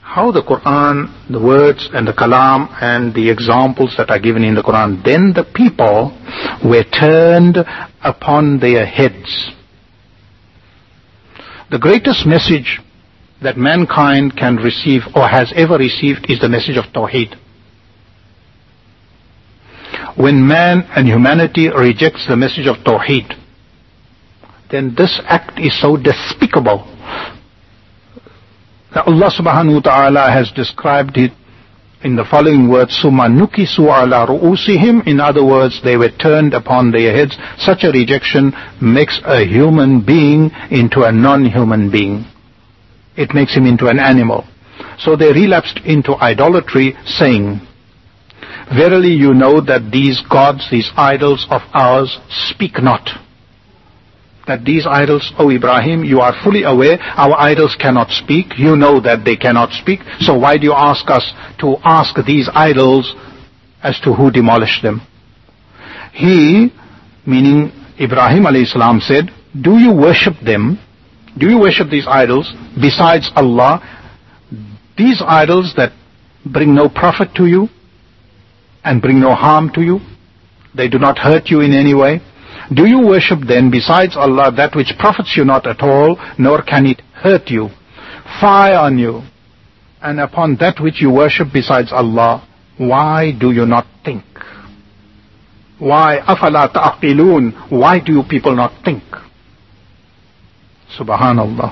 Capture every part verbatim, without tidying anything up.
how the Quran, the words and the kalam and the examples that are given in the Quran, then the people were turned upon their heads. The greatest message that mankind can receive or has ever received is the message of Tawheed. When man and humanity rejects the message of Tawheed, then this act is so despicable that Allah subhanahu wa ta'ala has described it in the following words, Summa nukisu ala ru'usihim. In other words, they were turned upon their heads. Such a rejection makes a human being into a non-human being. It makes him into an animal. So they relapsed into idolatry, saying, verily you know that these gods, these idols of ours, speak not. That these idols, O Ibrahim, you are fully aware, our idols cannot speak. You know that they cannot speak. So why do you ask us to ask these idols as to who demolished them? He, meaning Ibrahim alayhi salam, said, do you worship them? Do you worship these idols besides Allah? These idols that bring no profit to you and bring no harm to you. They do not hurt you in any way. Do you worship then besides Allah that which profits you not at all, nor can it hurt you? Fie on you. And upon that which you worship besides Allah, why do you not think? Why? أَفَلَا تَعْقِلُونَ. Why do you people not think? Subhanallah.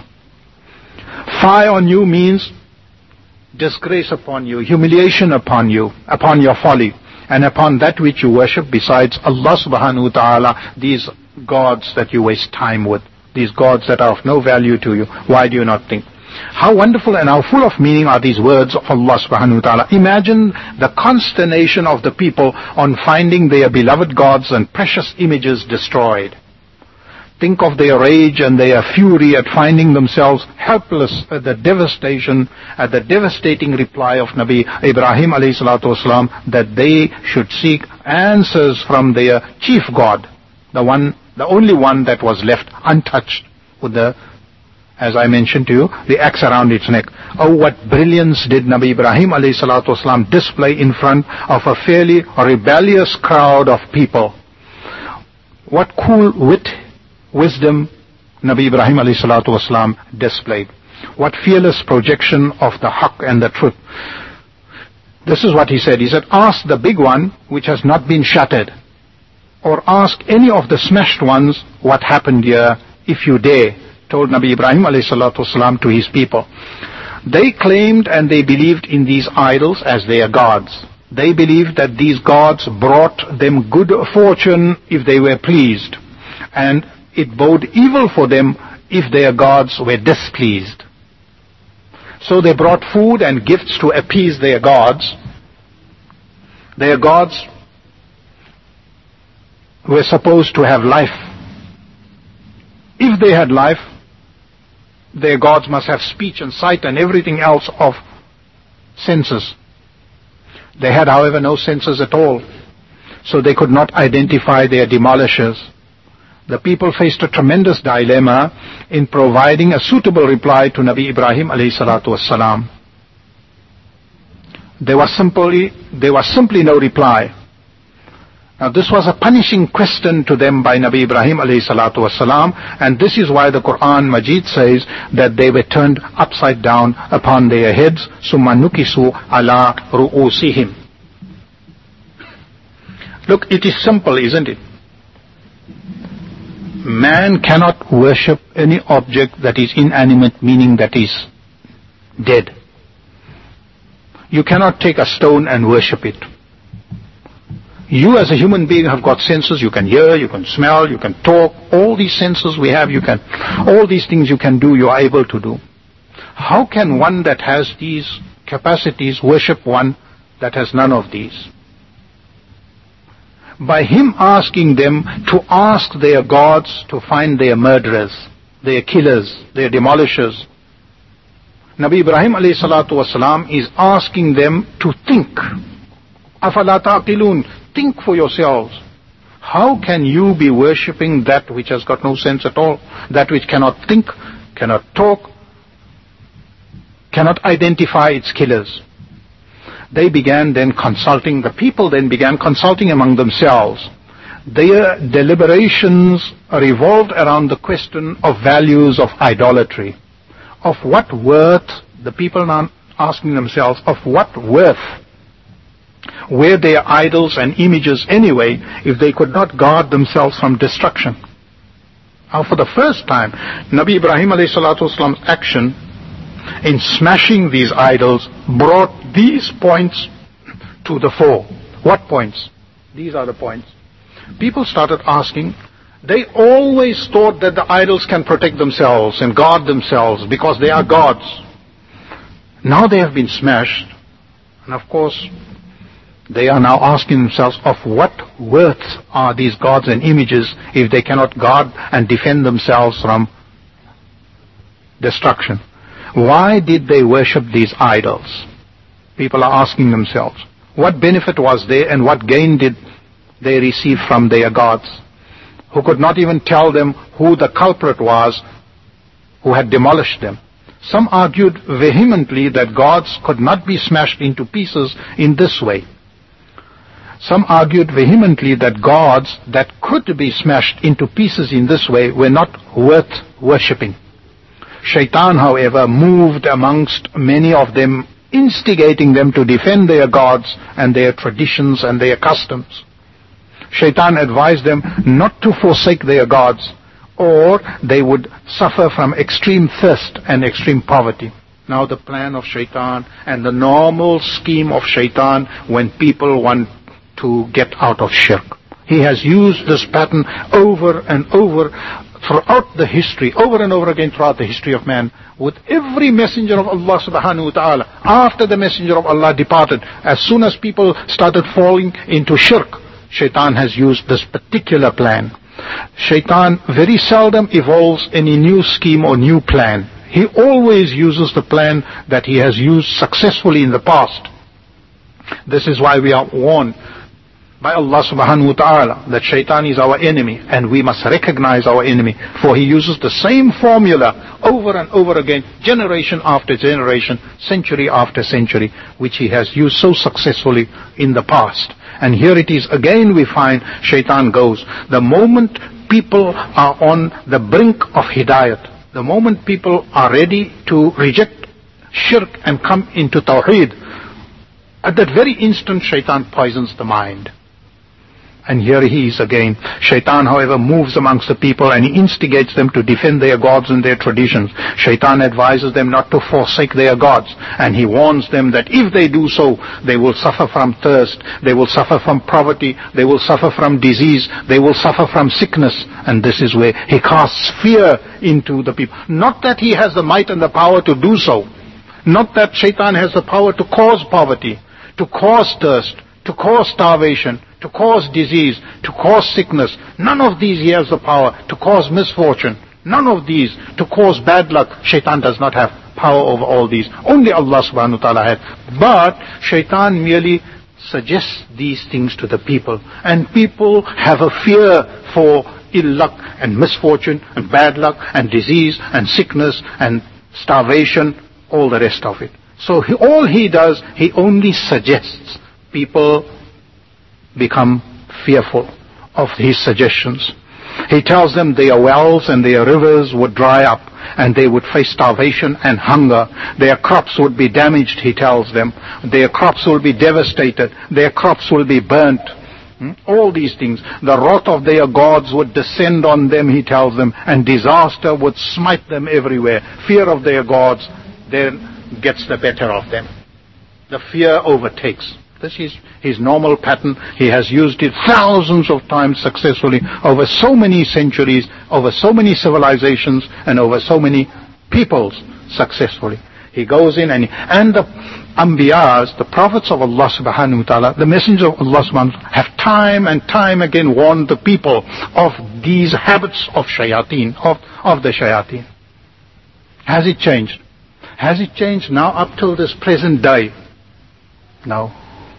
Fie on you means disgrace upon you, humiliation upon you, upon your folly, and upon that which you worship besides Allah subhanahu wa ta'ala, these gods that you waste time with, these gods that are of no value to you. Why do you not think? How wonderful and how full of meaning are these words of Allah subhanahu wa ta'ala. Imagine the consternation of the people on finding their beloved gods and precious images destroyed. Think of their rage and their fury at finding themselves helpless at the devastation, at the devastating reply of Nabi Ibrahim alayhi salatu wasalam, that they should seek answers from their chief God, the one, the only one that was left untouched with the, as I mentioned to you, the axe around its neck. Oh, what brilliance did Nabi Ibrahim alayhi salatu wasalam display in front of a fairly rebellious crowd of people. What cool wit, wisdom Nabi Ibrahim alayhi salatu wasalam displayed. What fearless projection of the haqq and the truth. This is what he said. He said, ask the big one which has not been shattered, or ask any of the smashed ones what happened here, if you dare, told Nabi Ibrahim alayhi salatu wasalam to his people. They claimed and they believed in these idols as their gods. They believed that these gods brought them good fortune if they were pleased, and it bode evil for them if their gods were displeased. So they brought food and gifts to appease their gods. Their gods were supposed to have life. If they had life, their gods must have speech and sight and everything else of senses. They had, however, no senses at all, so they could not identify their demolishers. The people faced a tremendous dilemma in providing a suitable reply to Nabi Ibrahim alayhi salatu wassalam. There was simply, there was simply no reply. Now this was a punishing question to them by Nabi Ibrahim alayhi salatu wassalam, and this is why the Quran Majid says that they were turned upside down upon their heads, summa nukisu ala ru'usihim. Look, it is simple, isn't it? Man cannot worship any object that is inanimate, meaning that is dead. You cannot take a stone and worship it. You as a human being have got senses. You can hear, you can smell, you can talk. All these senses we have, you can, all these things you can do, you are able to do. How can one that has these capacities worship one that has none of these? By him asking them to ask their gods to find their murderers, their killers, their demolishers. Nabi Ibrahim alayhi salatu wasalam is asking them to think. أَفَلَا تَعْقِلُونَ. Think for yourselves. How can you be worshipping that which has got no sense at all? That which cannot think, cannot talk, cannot identify its killers. They began then consulting, the people then began consulting among themselves. Their deliberations revolved around the question of values of idolatry. Of what worth, the people now asking themselves, of what worth were their idols and images anyway if they could not guard themselves from destruction? Now for the first time, Nabi Ibrahim alayhi salatu wasalam's action in smashing these idols brought these points to the fore. What points? These are the points. People started asking, they always thought that the idols can protect themselves and guard themselves because they are gods. Now they have been smashed, and of course they are now asking themselves, of what worth are these gods and images if they cannot guard and defend themselves from destruction? Why did they worship these idols? People are asking themselves, what benefit was there and what gain did they receive from their gods, who could not even tell them who the culprit was who had demolished them? Some argued vehemently that gods could not be smashed into pieces in this way. Some argued vehemently that gods that could be smashed into pieces in this way were not worth worshipping. Shaitan, however, moved amongst many of them, instigating them to defend their gods and their traditions and their customs. Shaitan advised them not to forsake their gods, or they would suffer from extreme thirst and extreme poverty. Now the plan of Shaitan and the normal scheme of Shaitan when people want to get out of shirk. He has used this pattern over and over throughout the history, over and over again throughout the history of man, with every messenger of Allah subhanahu wa ta'ala. After the messenger of Allah departed, as soon as people started falling into shirk, Shaitan has used this particular plan. Shaitan very seldom evolves any new scheme or new plan. He always uses the plan that he has used successfully in the past. This is why we are warned by Allah subhanahu wa ta'ala that Shaitan is our enemy, and we must recognize our enemy, for he uses the same formula over and over again, generation after generation, century after century, which he has used so successfully in the past. And here it is again we find Shaitan goes. The moment people are on the brink of hidayat, the moment people are ready to reject shirk and come into tawheed, at that very instant Shaitan poisons the mind. And here he is again. Shaitan, however, moves amongst the people and he instigates them to defend their gods and their traditions. Shaitan advises them not to forsake their gods, and he warns them that if they do so, they will suffer from thirst, they will suffer from poverty, they will suffer from disease, they will suffer from sickness. And this is where he casts fear into the people. Not that he has the might and the power to do so. Not that Shaitan has the power to cause poverty, to cause thirst, to cause starvation, to cause disease, to cause sickness. None of these he has the power to cause misfortune. None of these to cause bad luck. Shaitan does not have power over all these. Only Allah subhanahu wa ta'ala has. But Shaitan merely suggests these things to the people. And people have a fear for ill luck and misfortune and bad luck and disease and sickness and starvation, all the rest of it. So he, all he does, he only suggests. People become fearful of his suggestions. He tells them their wells and their rivers would dry up and they would face starvation and hunger. Their crops would be damaged, he tells them. Their crops will be devastated. Their crops will be burnt. Hmm? All these things. The wrath of their gods would descend on them, he tells them, and disaster would smite them everywhere. Fear of their gods then gets the better of them. The fear overtakes. This is his normal pattern. He has used it thousands of times successfully over so many centuries, over so many civilizations, and over so many peoples successfully. He goes in and, and the Anbiyas, the prophets of Allah subhanahu wa ta'ala, the messengers of Allah subhanahu wa ta'ala, have time and time again warned the people of these habits of shayateen, of, of the shayateen. Has it changed? Has it changed now up till this present day? No.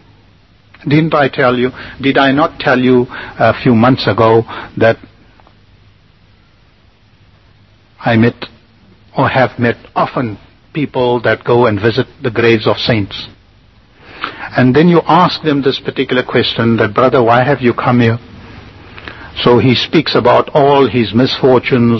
Didn't I tell you, did I not tell you a few months ago that I met or have met often people that go and visit the graves of saints. And then you ask them this particular question, that brother, why have you come here? So he speaks about all his misfortunes,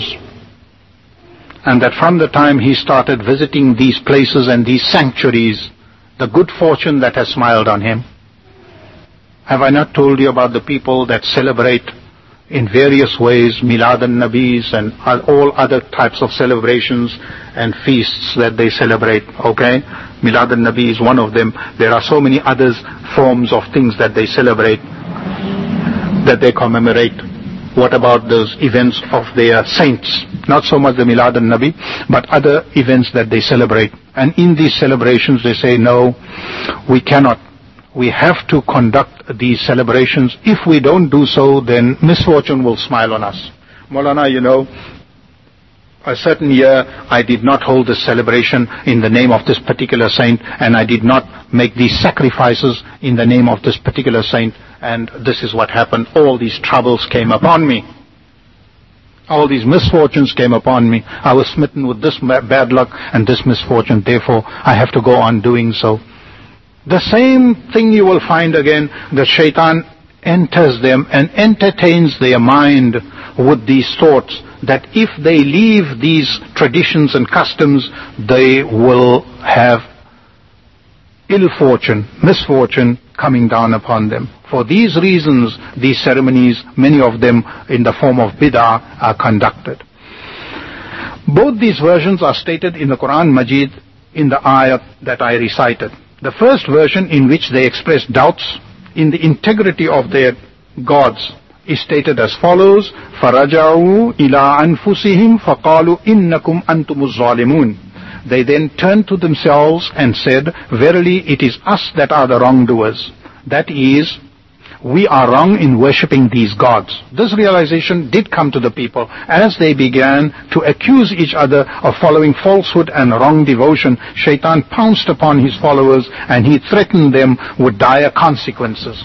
and that from the time he started visiting these places and these sanctuaries, the good fortune that has smiled on him. Have I not told you about the people that celebrate in various ways Milad al-Nabis and all other types of celebrations and feasts that they celebrate? Okay, Milad al-Nabi is one of them. There are so many other forms of things that they celebrate, that they commemorate. What about those events of their saints? Not so much the Milad al-Nabi, but other events that they celebrate. And in these celebrations they say, no, we cannot. We have to conduct these celebrations. If we don't do so, then misfortune will smile on us. Maulana, you know, a certain year I did not hold this celebration in the name of this particular saint, and I did not make these sacrifices in the name of this particular saint, and this is what happened. All these troubles came upon me. All these misfortunes came upon me. I was smitten with this bad luck and this misfortune, therefore I have to go on doing so. The same thing you will find again. The shaitan enters them and entertains their mind with these thoughts that if they leave these traditions and customs, they will have ill fortune, misfortune coming down upon them. For these reasons, these ceremonies, many of them in the form of bid'ah, are conducted. Both these versions are stated in the Quran Majid in the ayat that I recited. The first version, in which they express doubts in the integrity of their gods, is stated as follows: فَرَجَعُوا إِلَىٰ أَنفُسِهِمْ فَقَالُوا إِنَّكُمْ أَنْتُمُ الظَّالِمُونَ. They then turned to themselves and said, verily it is us that are the wrongdoers. That is, we are wrong in worshipping these gods. This realization did come to the people as they began to accuse each other of following falsehood and wrong devotion. Shaitan pounced upon his followers and he threatened them with dire consequences.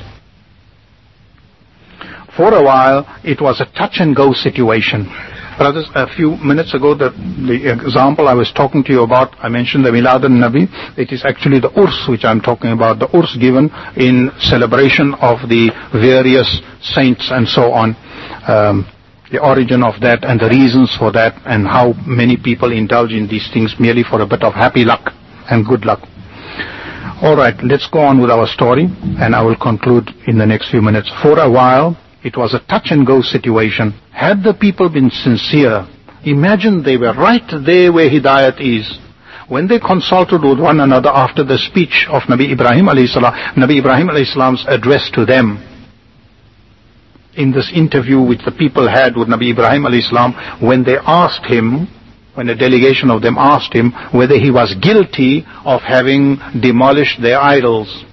For a while, it was a touch and go situation. Brothers, a few minutes ago, the, the example I was talking to you about, I mentioned the Milad al-Nabi. It is actually the Urs which I'm talking about, the Urs given in celebration of the various saints and so on. Um, the origin of that and the reasons for that, and how many people indulge in these things merely for a bit of happy luck and good luck. Alright, let's go on with our story, and I will conclude in the next few minutes. For a while, it was a touch and go situation. Had the people been sincere, imagine they were right there where Hidayat is. When they consulted with one another after the speech of Nabi Ibrahim alayhi salam, Nabi Ibrahim alayhi salam's address to them, in this interview which the people had with Nabi Ibrahim alayhi salam, when they asked him, when a delegation of them asked him whether he was guilty of having demolished their idols.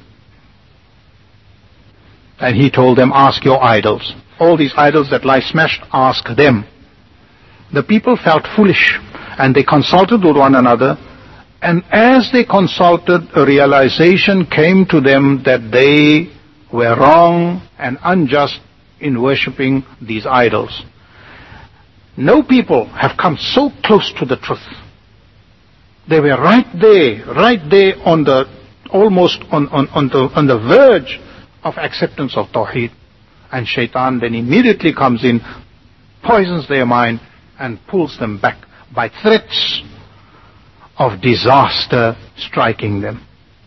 And he told them, ask your idols. All these idols that lie smashed, ask them. The people felt foolish and they consulted with one another, and as they consulted, a realization came to them that they were wrong and unjust in worshipping these idols. No people have come so close to the truth. They were right there, right there on the, almost on, on, on the, on the verge of acceptance of Tawheed. And Shaitan then immediately comes in, poisons their mind and pulls them back by threats of disaster striking them.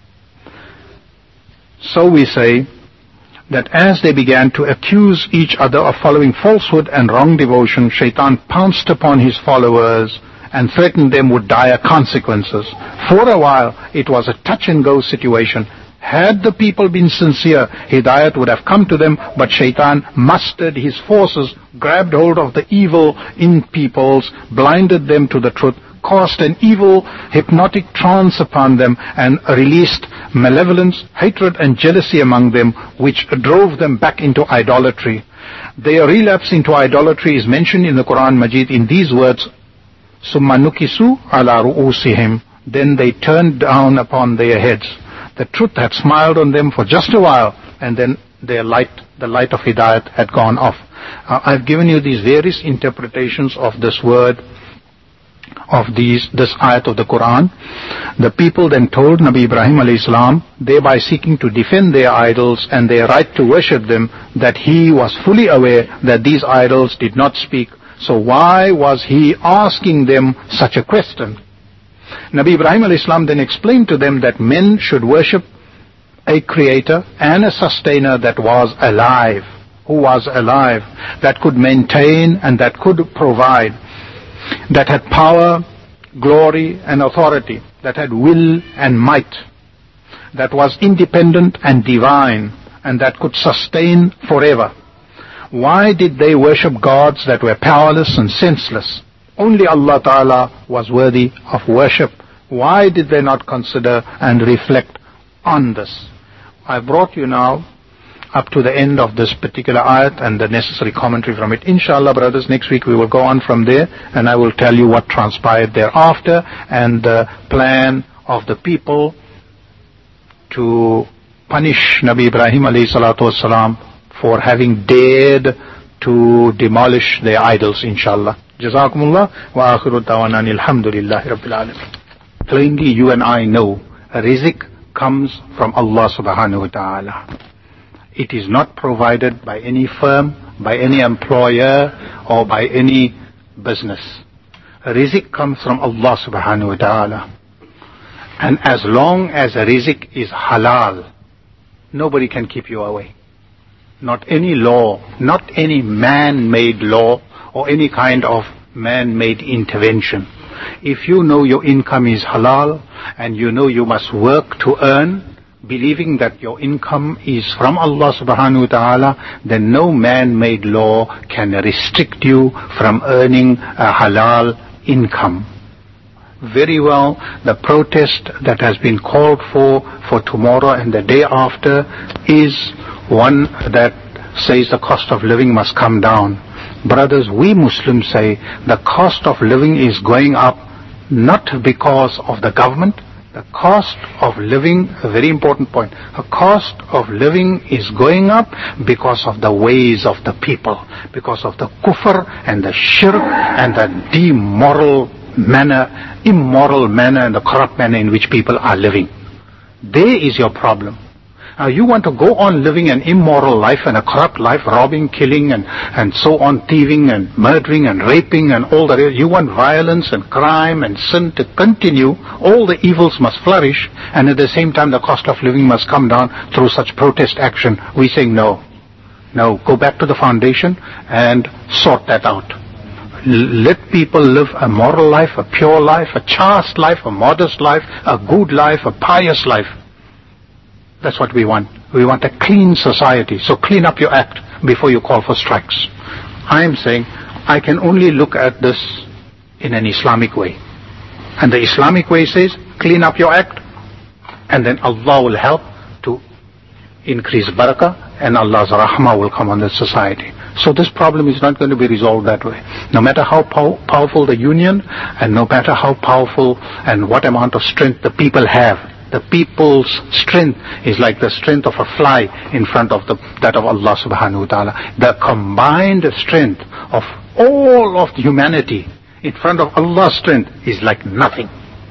So we say that as they began to accuse each other of following falsehood and wrong devotion, Shaitan pounced upon his followers and threatened them with dire consequences. For a while, it was a touch and go situation. Had the people been sincere, Hidayat would have come to them, but Shaitan mustered his forces, grabbed hold of the evil in peoples, blinded them to the truth, caused an evil hypnotic trance upon them, and released malevolence, hatred and jealousy among them, which drove them back into idolatry. Their relapse into idolatry is mentioned in the Quran Majid in these words, ثُمَّ نُكِسُوا عَلَى رُؤُوسِهِمْ. Then they turned down upon their heads. The truth had smiled on them for just a while, and then their light, the light of Hidayat, had gone off. Uh, I've given you these various interpretations of this word of these, this ayat of the Quran. The people then told Nabi Ibrahim alayhi salam, thereby seeking to defend their idols and their right to worship them, that he was fully aware that these idols did not speak. So why was he asking them such a question? Nabi Ibrahim alayhi salam then explained to them that men should worship a creator and a sustainer that was alive, who was alive, that could maintain and that could provide, that had power, glory and authority, that had will and might, that was independent and divine, and that could sustain forever. Why did they worship gods that were powerless and senseless? Only Allah Ta'ala was worthy of worship. Why did they not consider and reflect on this? I brought you now up to the end of this particular ayat and the necessary commentary from it. Inshallah, brothers, next week we will go on from there, and I will tell you what transpired thereafter and the plan of the people to punish Nabi Ibrahim alayhi salatu wasalam for having dared to demolish their idols, inshallah. Jazakumullah wa akhiru dawana alhamdulillahi rabbil alamin. Plainly, you and I know a rizq comes from Allah subhanahu wa ta'ala. It is not provided by any firm, by any employer, or by any business. A rizq comes from Allah subhanahu wa ta'ala. And as long as a rizq is halal, nobody can keep you away. Not any law, not any man-made law, or any kind of man-made intervention. If you know your income is halal, and you know you must work to earn, believing that your income is from Allah subhanahu wa ta'ala, then no man-made law can restrict you from earning a halal income. Very well, the protest that has been called for for tomorrow and the day after is one that says the cost of living must come down. Brothers, we Muslims say the cost of living is going up not because of the government. The cost of living, a very important point, the cost of living is going up because of the ways of the people, because of the kufr and the shirk and the immoral manner, immoral manner and the corrupt manner in which people are living. There is your problem. Now you want to go on living an immoral life and a corrupt life, robbing, killing and, and so on, thieving and murdering and raping and all that. You want violence and crime and sin to continue. All the evils must flourish, and at the same time the cost of living must come down through such protest action. We say no. No, go back to the foundation and sort that out. Let people live a moral life, a pure life, a chaste life, a modest life, a good life, a pious life. That's what we want. We want a clean society. So clean up your act before you call for strikes. I am saying I can only look at this in an Islamic way. And the Islamic way says clean up your act, and then Allah will help to increase barakah, and Allah's rahmah will come on the society. So this problem is not going to be resolved that way. No matter how pow- powerful the union, and no matter how powerful and what amount of strength the people have, the people's strength is like the strength of a fly in front of the, that of Allah subhanahu wa ta'ala. The combined strength of all of humanity in front of Allah's strength is like nothing.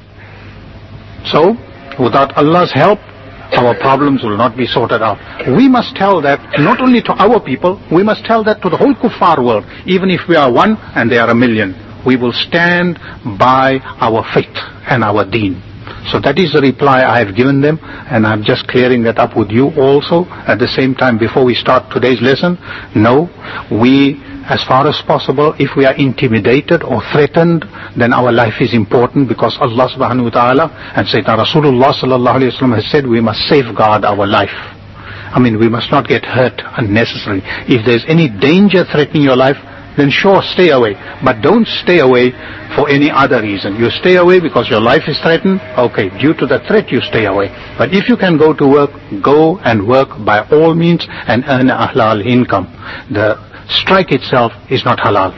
So, without Allah's help, our problems will not be sorted out. We must tell that not only to our people, we must tell that to the whole kuffar world. Even if we are one and they are a million, we will stand by our faith and our deen. So that is the reply I have given them, and I'm just clearing that up with you also at the same time before we start today's lesson. No, we, as far as possible, if we are intimidated or threatened, then our life is important, because Allah subhanahu wa ta'ala and Sayyidina Rasulullah sallallahu alayhi wa sallam has said we must safeguard our life. I mean, we must not get hurt unnecessarily. If there's any danger threatening your life, then sure, stay away. But don't stay away for any other reason. You stay away because your life is threatened. Okay, due to the threat you stay away. But if you can go to work, go and work by all means and earn a halal income. The strike itself is not halal.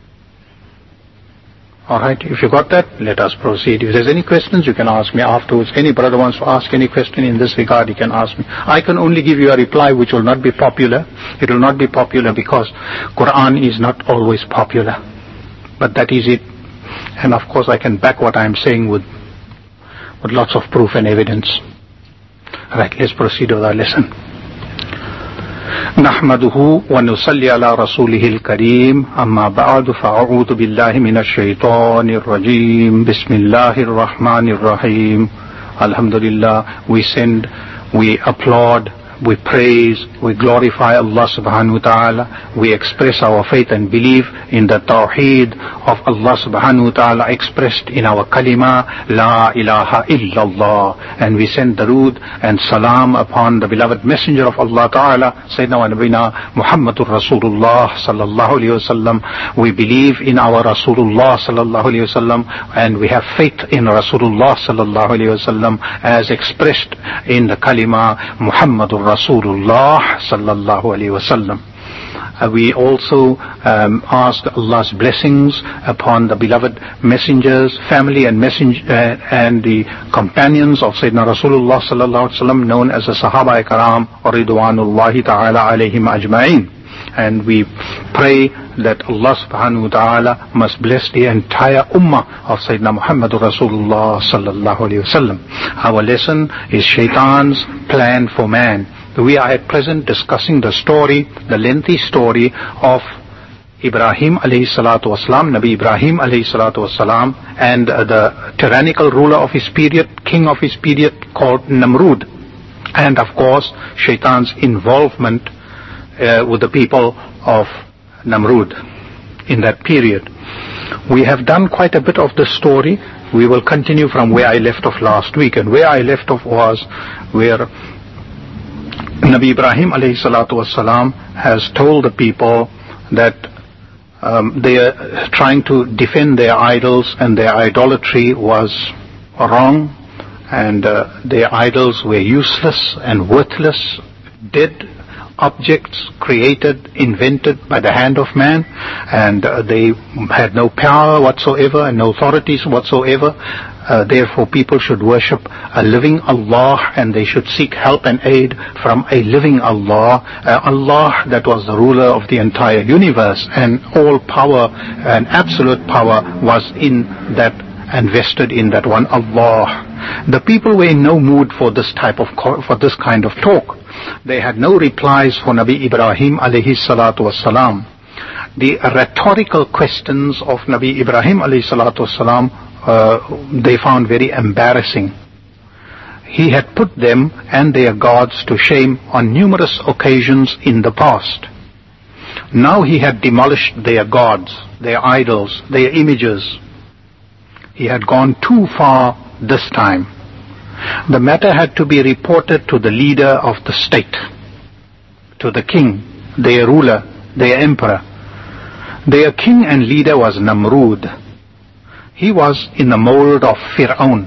Alright, if you got that, let us proceed. If there's any questions, you can ask me afterwards. Any brother wants to ask any question in this regard, he can ask me. I can only give you a reply which will not be popular. It will not be popular because Quran is not always popular. But that is it. And of course I can back what I'm saying with, with lots of proof and evidence. Right, let's proceed with our lesson. نحمده ونصلي على رسوله الكريم أما بعد فأعوذ بالله من الشيطان الرجيم بسم الله الرحمن الرحيم. Alhamdulillah, we send, we applaud, we praise, we glorify Allah subhanahu wa ta'ala. We express our faith and belief in the tawheed of Allah subhanahu wa ta'ala expressed in our kalima, La ilaha illallah. And we send darood and salam upon the beloved messenger of Allah ta'ala, Sayyidina wa Nabina Muhammadur Rasulullah sallallahu alayhi wa sallam. We believe in our Rasulullah sallallahu alayhi wa sallam, and we have faith in Rasulullah sallallahu alayhi wa sallam as expressed in the kalima, Muhammadur Rasulullah sallallahu alayhi wa sallam. Uh, we also um, ask Allah's blessings upon the beloved messengers, family and messenger uh, and the companions of Sayyidina Rasulullah sallallahu alayhi wa sallam, known as the Sahaba Ikram Ridwanullahi ta'ala alayhim ajma'in. And we pray that Allah subhanahu wa ta'ala must bless the entire ummah of Sayyidina Muhammadur Rasulullah sallallahu alayhi wa sallam. Our lesson is Shaitan's plan for man. We are at present discussing the story, the lengthy story of Ibrahim alayhi salatu wasalam, Nabi Ibrahim alayhi salatu wasalam, and uh, the tyrannical ruler of his period, king of his period called Namrud. And of course, Shaitan's involvement uh, with the people of Namrud in that period. We have done quite a bit of the story. We will continue from where I left off last week. And where I left off was where Nabi Ibrahim alayhi salatu wasalam has told the people that um, they are trying to defend their idols, and their idolatry was wrong, and uh, their idols were useless and worthless, dead objects created, invented by the hand of man, and uh, they had no power whatsoever and no authorities whatsoever. Uh, therefore people should worship a living Allah, and they should seek help and aid from a living Allah, uh, Allah that was the ruler of the entire universe, and all power and absolute power was in that and vested in that one Allah. The people were in no mood for this type of for this kind of talk. They had no replies for Nabi Ibrahim alayhi salatu wasalam. The rhetorical questions of Nabi Ibrahim alayhi salatu wasalam, uh, they found very embarrassing. He had put them and their gods to shame on numerous occasions in the past. Now he had demolished their gods, their idols, their images. He had gone too far this time. The matter had to be reported to the leader of the state, to the king, their ruler, their emperor. Their king and leader was Namrud. He was in the mold of Fir'aun.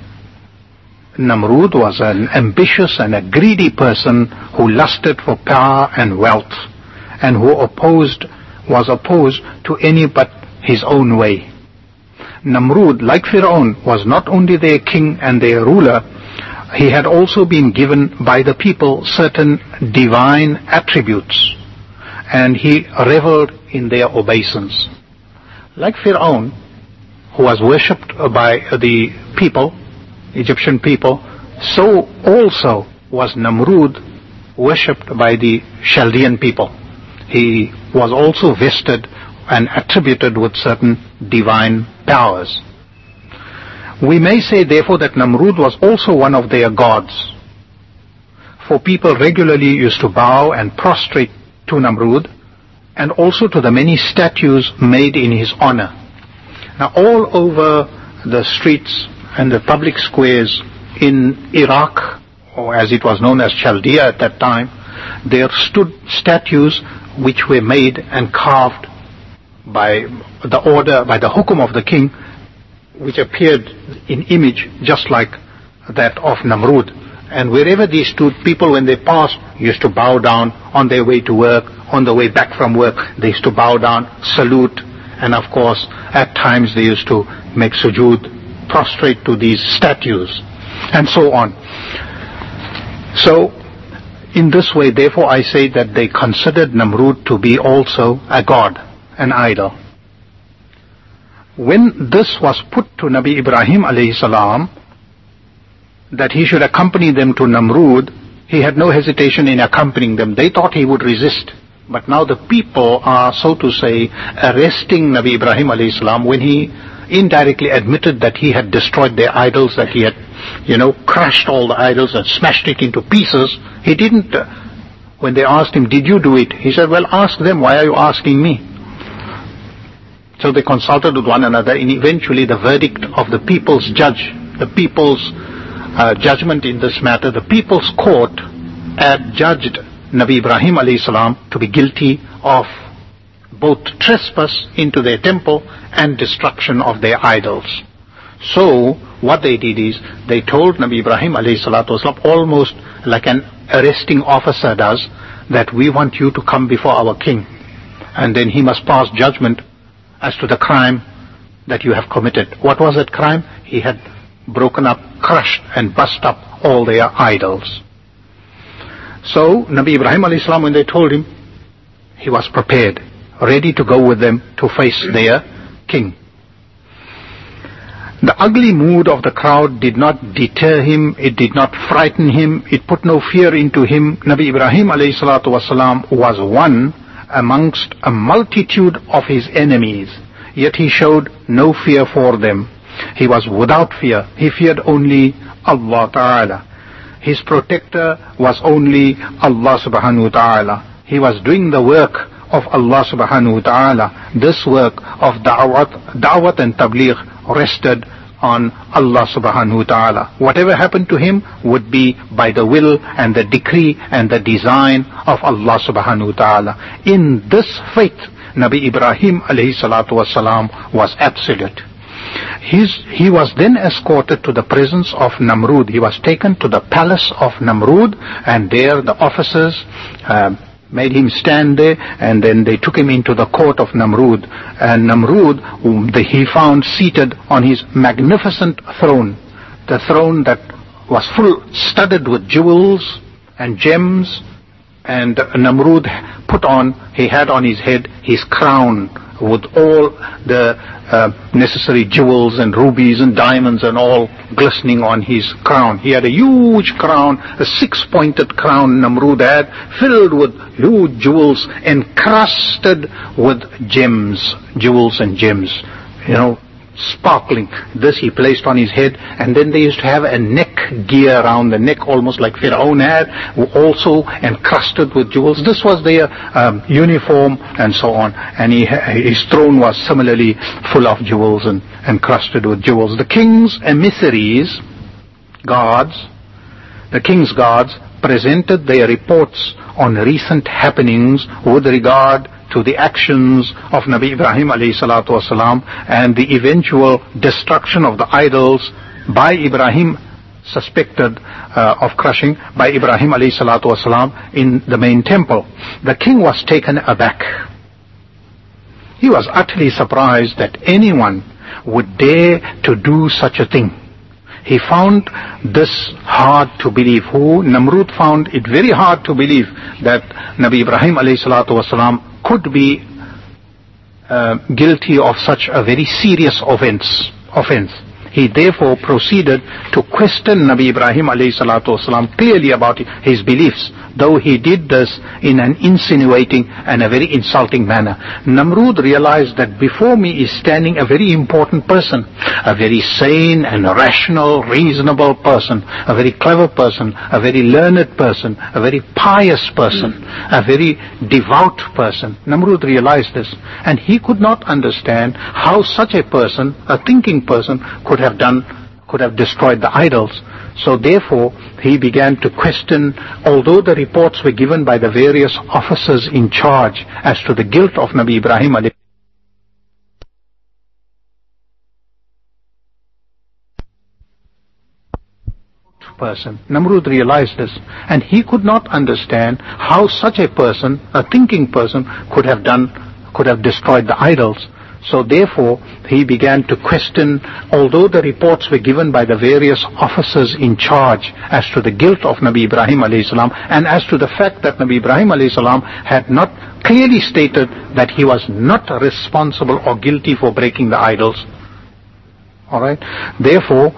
Namrud was an ambitious and a greedy person who lusted for power and wealth, and who opposed, was opposed to any but his own way. Namrud, like Fir'aun, was not only their king and their ruler, he had also been given by the people certain divine attributes, and he reveled in their obeisance. Like Fir'aun, who was worshipped by the people, Egyptian people, so also was Namrud worshipped by the Chaldean people. He was also vested and attributed with certain divine powers. We may say therefore that Namrud was also one of their gods, for people regularly used to bow and prostrate to Namrud, and also to the many statues made in his honor. Now all over the streets and the public squares in Iraq, or as it was known as Chaldea at that time, there stood statues which were made and carved by the order, by the hukum of the king, which appeared in image just like that of Namrud. And wherever these stood, people when they passed used to bow down on their way to work, on the way back from work, they used to bow down, salute, and of course at times they used to make sujood, prostrate to these statues, and so on. So in this way, therefore, I say that they considered Namrud to be also a god, an idol. when this was put to Nabi Ibrahim alayhi salam, that he should accompany them to Namrud, he had no hesitation in accompanying them. They thought he would resist. But now the people are, so to say, arresting Nabi Ibrahim alayhi salam when he indirectly admitted that he had destroyed their idols, that he had, you know, crushed all the idols and smashed it into pieces. He didn't, uh, when they asked him, did you do it? He said, well, ask them, why are you asking me? So they consulted with one another, and eventually the verdict of the people's judge, the people's uh, judgment in this matter, the people's court adjudged Nabi Ibrahim alayhi salam to be guilty of both trespass into their temple and destruction of their idols. So what they did is, they told Nabi Ibrahim alayhi salatu wasalam, almost like an arresting officer does, that we want you to come before our king, and then he must pass judgment as to the crime that you have committed. What was that crime? He had broken up, crushed and bust up all their idols. So Nabi Ibrahim alayhi salam, when they told him, he was prepared, ready to go with them to face their king. The ugly mood of the crowd did not deter him, it did not frighten him, it put no fear into him. Nabi Ibrahim alayhi salatu wasalam was one amongst a multitude of his enemies, yet he showed no fear for them. He was without fear. He feared only Allah Ta'ala. His protector was only Allah Subhanahu wa Ta'ala. He was doing the work of Allah Subhanahu wa Ta'ala. This work of da'wat, da'wat and tabligh rested on Allah Subhanahu wa Ta'ala. Whatever happened to him would be by the will and the decree and the design of Allah Subhanahu wa Ta'ala. In this faith, Nabi Ibrahim alayhi salatu wasalam was absolute. His, he was then escorted to the presence of Namrud. He was taken to the palace of Namrud, and there the officers uh, made him stand there, and then they took him into the court of Namrud. And Namrud, whom the, he found seated on his magnificent throne, the throne that was full, studded with jewels and gems, and Namrud put on, he had on his head his crown with all the uh, necessary jewels and rubies and diamonds and all glistening on his crown. He had a huge crown, a six-pointed crown Namrud had, filled with huge jewels, encrusted with gems, jewels and gems, you know, sparkling. This he placed on his head, and then they used to have a neck gear around the neck, almost like Fir'aun had, also encrusted with jewels. This was their um, uniform and so on, and he, his throne was similarly full of jewels and encrusted with jewels. The king's emissaries, guards, the king's guards presented their reports on recent happenings with regard to the actions of Nabi Ibrahim alayhi salatu wasalam and the eventual destruction of the idols by Ibrahim, suspected uh, of crushing by Ibrahim alayhi salatu wasalam in the main temple. The king was taken aback. He was utterly surprised that anyone would dare to do such a thing. He found this hard to believe. Who? Namrud found it very hard to believe that Nabi Ibrahim alayhi salatu wasalam could be uh, guilty of such a very serious offense. offense. He therefore proceeded to question Nabi Ibrahim alayhi salatu wasalam clearly about his beliefs, though he did this in an insinuating and a very insulting manner. Namrud realized that before me is standing a very important person, a very sane and rational, reasonable person, a very clever person, a very learned person, a very pious person, a very devout person. Namrud realized this, and he could not understand how such a person, a thinking person, could have done, could have destroyed the idols. So therefore, he began to question, although the reports were given by the various officers in charge as to the guilt of Nabi Ibrahim alayhi person. Namrud realized this, and he could not understand how such a person, a thinking person, could have done, could have destroyed the idols. So therefore, he began to question, although the reports were given by the various officers in charge as to the guilt of Nabi Ibrahim alayhi salam, and as to the fact that Nabi Ibrahim alayhi salam had not clearly stated that he was not responsible or guilty for breaking the idols. Alright? Therefore,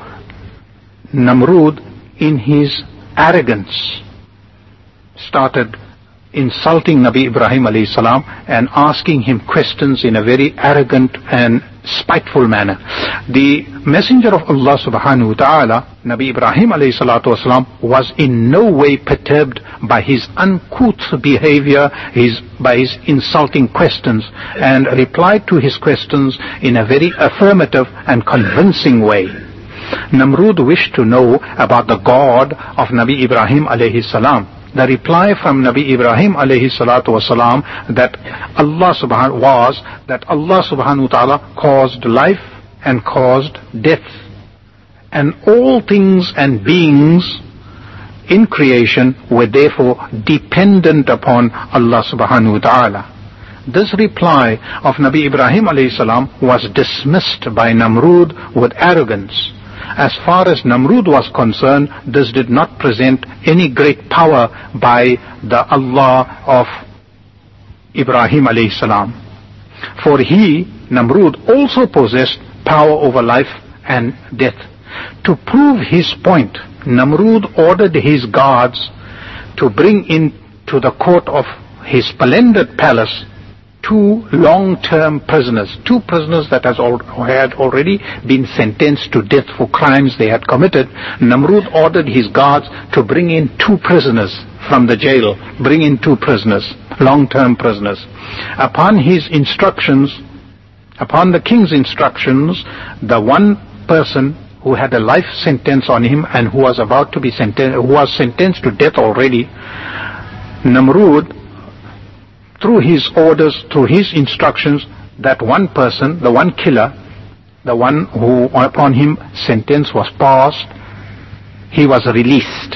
Namrud, in his arrogance, started insulting Nabi Ibrahim alayhi salam and asking him questions in a very arrogant and spiteful manner. The messenger of Allah subhanahu wa ta'ala, Nabi Ibrahim alayhi salatu wasalam, was in no way perturbed by his uncouth behavior, his, by his insulting questions, and replied to his questions in a very affirmative and convincing way. Namrud wished to know about the God of Nabi Ibrahim alayhi salam. The reply from Nabi Ibrahim alayhi salatu wasalam that Allah subhanahu was that Allah subhanahu wa ta'ala caused life and caused death, and all things and beings in creation were therefore dependent upon Allah subhanahu wa ta'ala. This reply of Nabi Ibrahim alayhi salam was dismissed by Namrud with arrogance. As far as Namrud was concerned, this did not present any great power by the Allah of Ibrahim alayhi salam. For he, Namrud, also possessed power over life and death. To prove his point, Namrud ordered his guards to bring into the court of his splendid palace two long-term prisoners, two prisoners that has al- had already been sentenced to death for crimes they had committed. Namrud ordered his guards to bring in two prisoners from the jail, bring in two prisoners, long-term prisoners. Upon his instructions, upon the king's instructions, the one person who had a life sentence on him and who was about to be sentenced, who was sentenced to death already, Namrud, through his orders, through his instructions, that one person, the one killer, the one who upon him sentence was passed, he was released.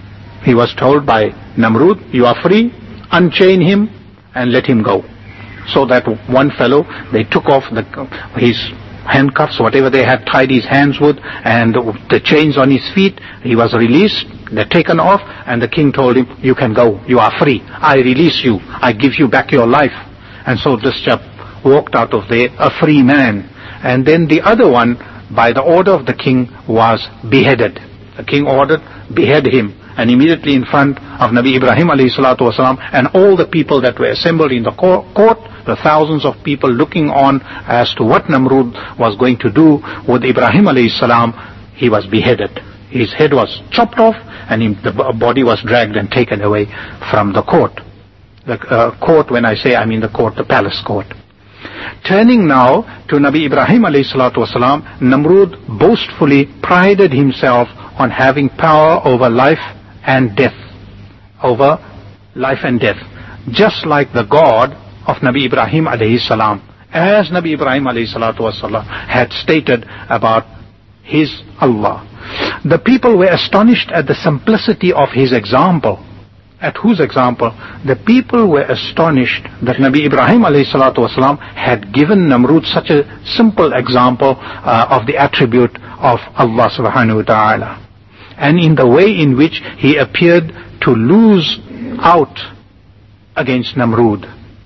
He was told by Namrud, you are free, unchain him and let him go. So that one fellow, they took off the, his handcuffs, whatever they had tied his hands with, and the chains on his feet. He was released. They're taken off, and the king told him, you can go, you are free, I release you, I give you back your life. And so this chap walked out of there a free man. And then the other one, by the order of the king, was beheaded. The king ordered, behead him. And immediately in front of Nabi Ibrahim alayhi salatu wasalam and all the people that were assembled in the court, the thousands of people looking on as to what Namrud was going to do with Ibrahim alayhi salam, he was beheaded. His head was chopped off and he, the body was dragged and taken away from the court. The uh, court, when I say I mean the court, the palace court. Turning now to Nabi Ibrahim alayhi salatu wasalam, Namrud boastfully prided himself on having power over life and death. Over life and death. Just like the God of Nabi Ibrahim alayhi salam. As Nabi Ibrahim alayhi salatu wasalam had stated about his Allah. The people were astonished at the simplicity of his example. At whose example? The people were astonished that Nabi Ibrahim alayhi salatu wasalam had given Namrud such a simple example uh, of the attribute of Allah subhanahu wa ta'ala. And in the way in which he appeared to lose out against Namrud.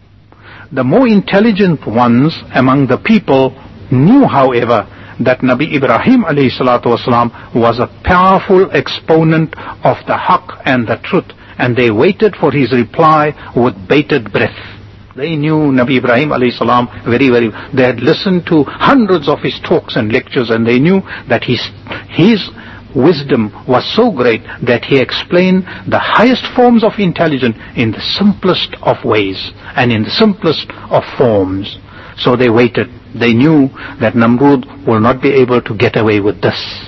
The more intelligent ones among the people knew, however, that Nabi Ibrahim alayhi salatu wasalam was a powerful exponent of the haqq and the truth, and they waited for his reply with bated breath. They knew Nabi Ibrahim alayhi salam very, very, they had listened to hundreds of his talks and lectures, and they knew that his, his wisdom was so great that he explained the highest forms of intelligence in the simplest of ways and in the simplest of forms. So they waited. They knew that Namrud will not be able to get away with this.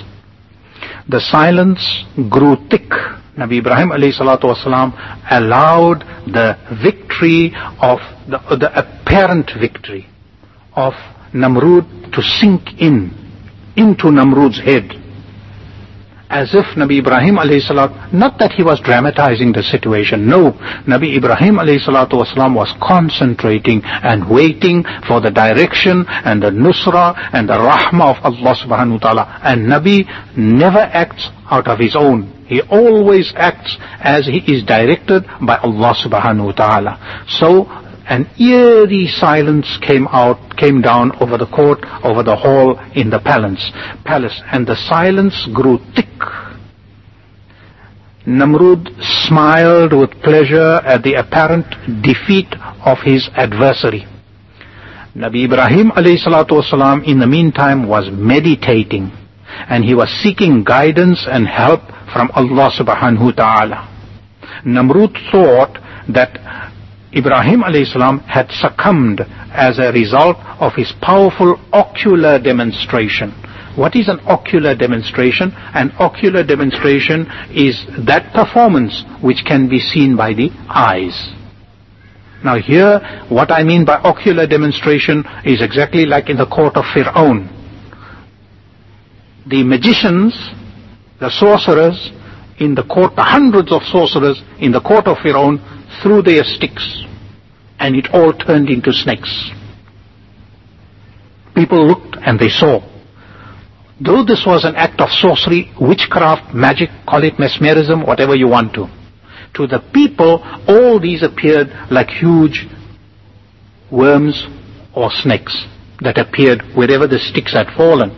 The silence grew thick. Nabi Ibrahim alayhi salatu wasalam allowed the victory of the, the apparent victory of Namrud to sink in into Namrud's head. as if Nabi Ibrahim alayhi salatu, not that he was dramatizing the situation, no, Nabi Ibrahim alayhi salatu wasalam was concentrating and waiting for the direction and the nusra and the rahmah of Allah subhanahu wa ta'ala. And Nabi never acts out of his own. He always acts as he is directed by Allah subhanahu wa ta'ala. So an eerie silence came out, came down over the court, over the hall in the palace, palace, and the silence grew thick. Namrud smiled with pleasure at the apparent defeat of his adversary. Nabi Ibrahim alayhi salatu wasalam in the meantime was meditating, and he was seeking guidance and help from Allah subhanahu wa ta'ala. Namrud thought that Ibrahim alayhi salam had succumbed as a result of his powerful ocular demonstration. What is an ocular demonstration? An ocular demonstration is that performance which can be seen by the eyes. Now here, what I mean by ocular demonstration is exactly like in the court of Fir'aun. The magicians, the sorcerers in the court, the hundreds of sorcerers in the court of Fir'aun threw their sticks, and it all turned into snakes. People looked and they saw. Though this was an act of sorcery, witchcraft, magic, call it mesmerism, whatever you want to, to the people, all these appeared like huge worms or snakes that appeared wherever the sticks had fallen.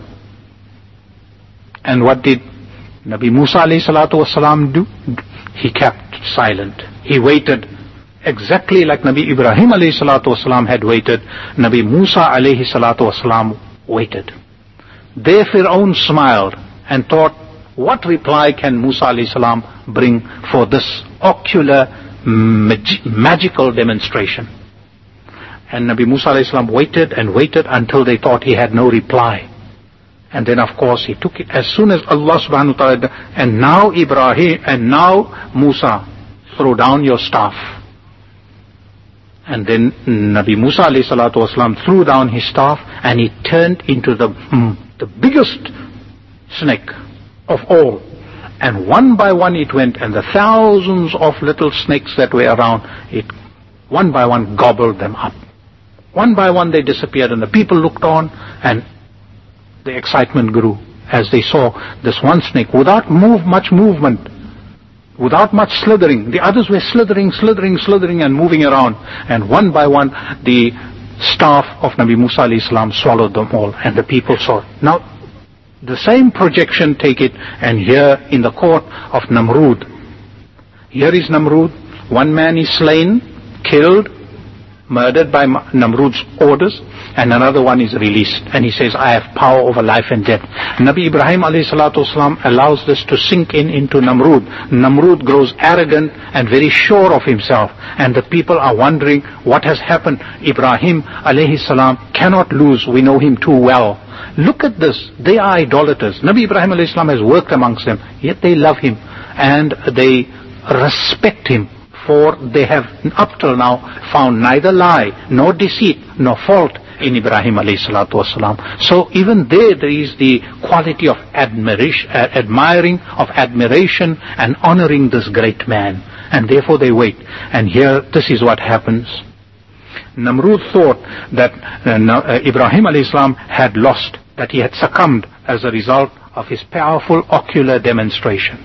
And what did Nabi Musa alayhi salatu wasalam do? He kept silent. He waited exactly like Nabi Ibrahim alayhi salatu wasalam had waited. Nabi Musa alayhi salatu wasalam waited. There Fir'aun smiled and thought, what reply can Musa alayhi salam bring for this ocular mag- magical demonstration? And Nabi Musa alayhi salam waited and waited until they thought he had no reply. And then of course he took it as soon as Allah subhanahu wa ta'ala, and now Ibrahim, and now Musa, throw down your staff. And then Nabi Musa alayhi salatu wasalam threw down his staff, and he turned into the, the biggest snake of all. And one by one it went, and the thousands of little snakes that were around, it one by one gobbled them up. One by one they disappeared, and the people looked on, and the excitement grew as they saw this one snake without move, much movement, without much slithering. The others were slithering, slithering, slithering and moving around. And one by one, the staff of Nabi Musa alayhi salam swallowed them all, and the people saw. Now, the same projection, take it, and here in the court of Namrud. Here is Namrud. One man is slain, killed, murdered by Namrud's orders, and another one is released, and he says, I have power over life and death. Nabi Ibrahim alayhi salatu wasalam allows this to sink in into Namrud. Namrud grows arrogant and very sure of himself, and the people are wondering what has happened. Ibrahim alayhi salam cannot lose, we know him too well. Look at this, they are idolaters. Nabi Ibrahim alayhi salam has worked amongst them, yet they love him and they respect him, for they have up till now found neither lie, nor deceit, nor fault in Ibrahim alayhi salatu wasalam. So even there, there is the quality of admiration, uh, admiring, of admiration and honoring this great man. And therefore they wait. And here, this is what happens. Namrud thought that uh, Ibrahim alayhi salam had lost, that he had succumbed as a result of his powerful ocular demonstration.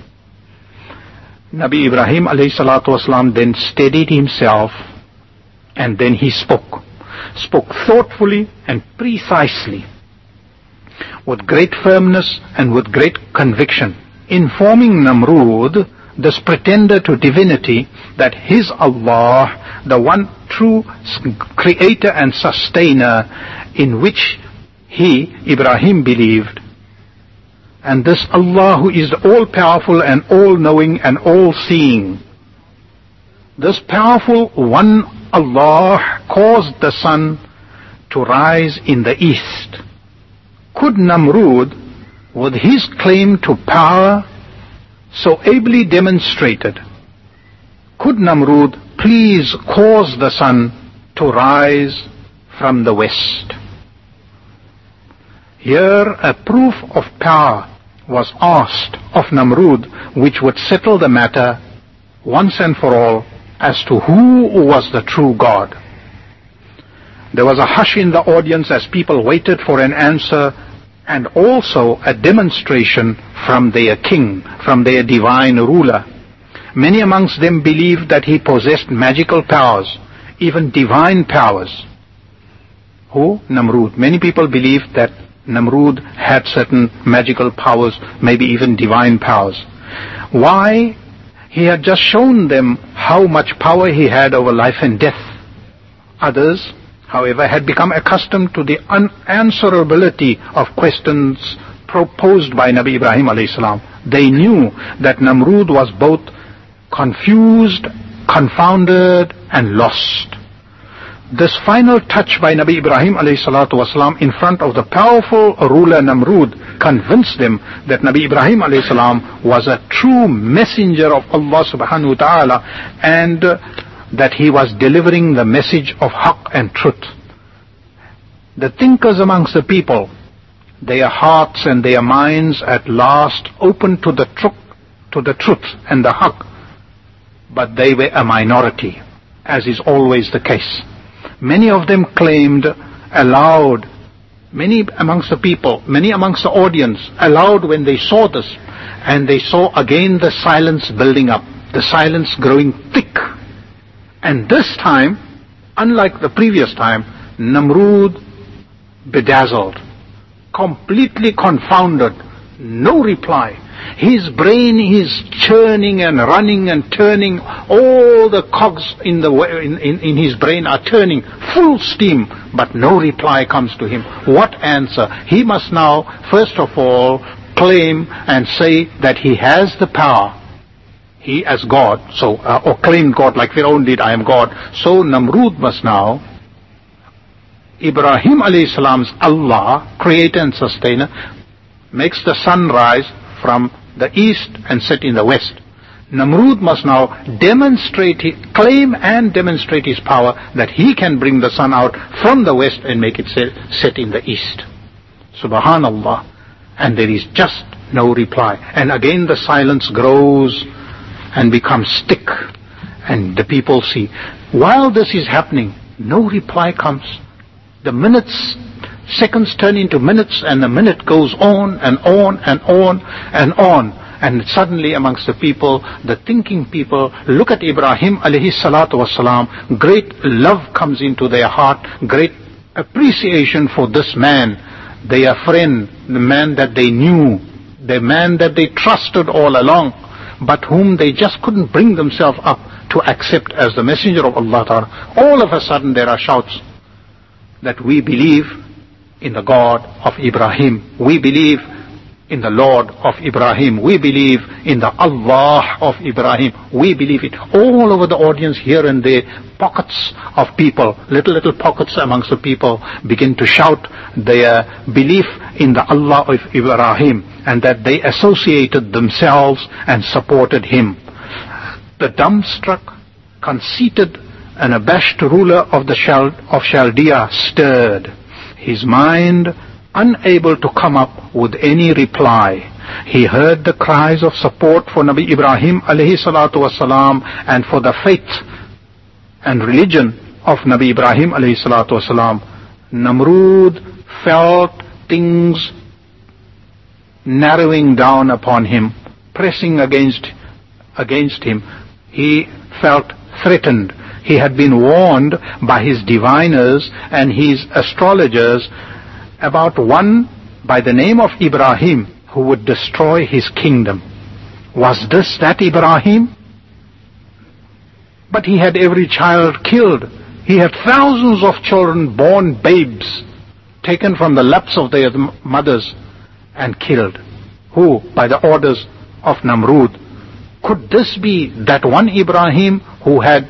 Nabi Ibrahim alayhi salatu wasalam then steadied himself, and then he spoke. Spoke thoughtfully and precisely, with great firmness and with great conviction, informing Namrud, this pretender to divinity, that his Allah, the one true creator and sustainer, in which he, Ibrahim, believed, and this Allah who is all-powerful and all-knowing and all-seeing, this powerful one Allah caused the sun to rise in the east. Could Namrud, with his claim to power so ably demonstrated, could Namrud please cause the sun to rise from the west? Here a proof of power was asked of Namrud, which would settle the matter once and for all as to who was the true God. There was a hush in the audience as people waited for an answer, and also a demonstration from their king, from their divine ruler. Many amongst them believed that he possessed magical powers, even divine powers. Who? Namrud. Many people believed that Namrud had certain magical powers, maybe even divine powers. Why? He had just shown them how much power he had over life and death. Others, however, had become accustomed to the unanswerability of questions proposed by Nabi Ibrahim alayhi salam. They knew that Namrud was both confused, confounded, and lost. This final touch by Nabi Ibrahim alayhi salatu wasalam in front of the powerful ruler Namrud convinced them that Nabi Ibrahim alayhi salam was a true messenger of Allah subhanahu wa ta'ala, and uh, that he was delivering the message of haqq and truth. The thinkers amongst the people, their hearts and their minds at last opened to the truth, to the truth and the haqq, but they were a minority, as is always the case. Many of them claimed aloud, many amongst the people, many amongst the audience, aloud when they saw this, and they saw again the silence building up, the silence growing thick. And this time, unlike the previous time, Namrud bedazzled, completely confounded, no reply. His brain is churning and running and turning. All the cogs in the in, in, in his brain are turning full steam, but no reply comes to him. What answer? He must now, first of all, claim and say that he has the power. He as God, so uh, or claimed God like Pharaoh did, I am God. So Namrud must now, Ibrahim alayhi salam's Allah, creator and sustainer, makes the sun rise from the east and set in the west. Namrud must now demonstrate, claim and demonstrate his power that he can bring the sun out from the west and make it set in the east. Subhanallah. And there is just no reply. And again the silence grows and becomes thick. And the people see, while this is happening, no reply comes. The minutes, seconds turn into minutes, and the minute goes on and on and on and on. And suddenly amongst the people, the thinking people, look at Ibrahim alayhi salatu wasalam. Great love comes into their heart, great appreciation for this man, their friend, the man that they knew, the man that they trusted all along, but whom they just couldn't bring themselves up to accept as the messenger of Allah Ta'ala. All of a sudden there are shouts that we believe in the God of Ibrahim. We believe in the Lord of Ibrahim. We believe in the Allah of Ibrahim. We believe it. All over the audience, here and there, pockets of people, little, little pockets amongst the people begin to shout their belief in the Allah of Ibrahim, and that they associated themselves and supported him. The dumbstruck, conceited, and abashed ruler of the Chal- of Chaldea stirred. His mind unable to come up with any reply. He heard the cries of support for Nabi Ibrahim alayhi salatu wasalam and for the faith and religion of Nabi Ibrahim alayhi salatu wasalam. Namrud felt things narrowing down upon him, pressing against against him. He felt threatened. He had been warned by his diviners and his astrologers about one by the name of Ibrahim who would destroy his kingdom. Was this that Ibrahim? But he had every child killed. He had thousands of children, born babes, taken from the laps of their mothers and killed. Who? By the orders of Namrud. Could this be that one Ibrahim who had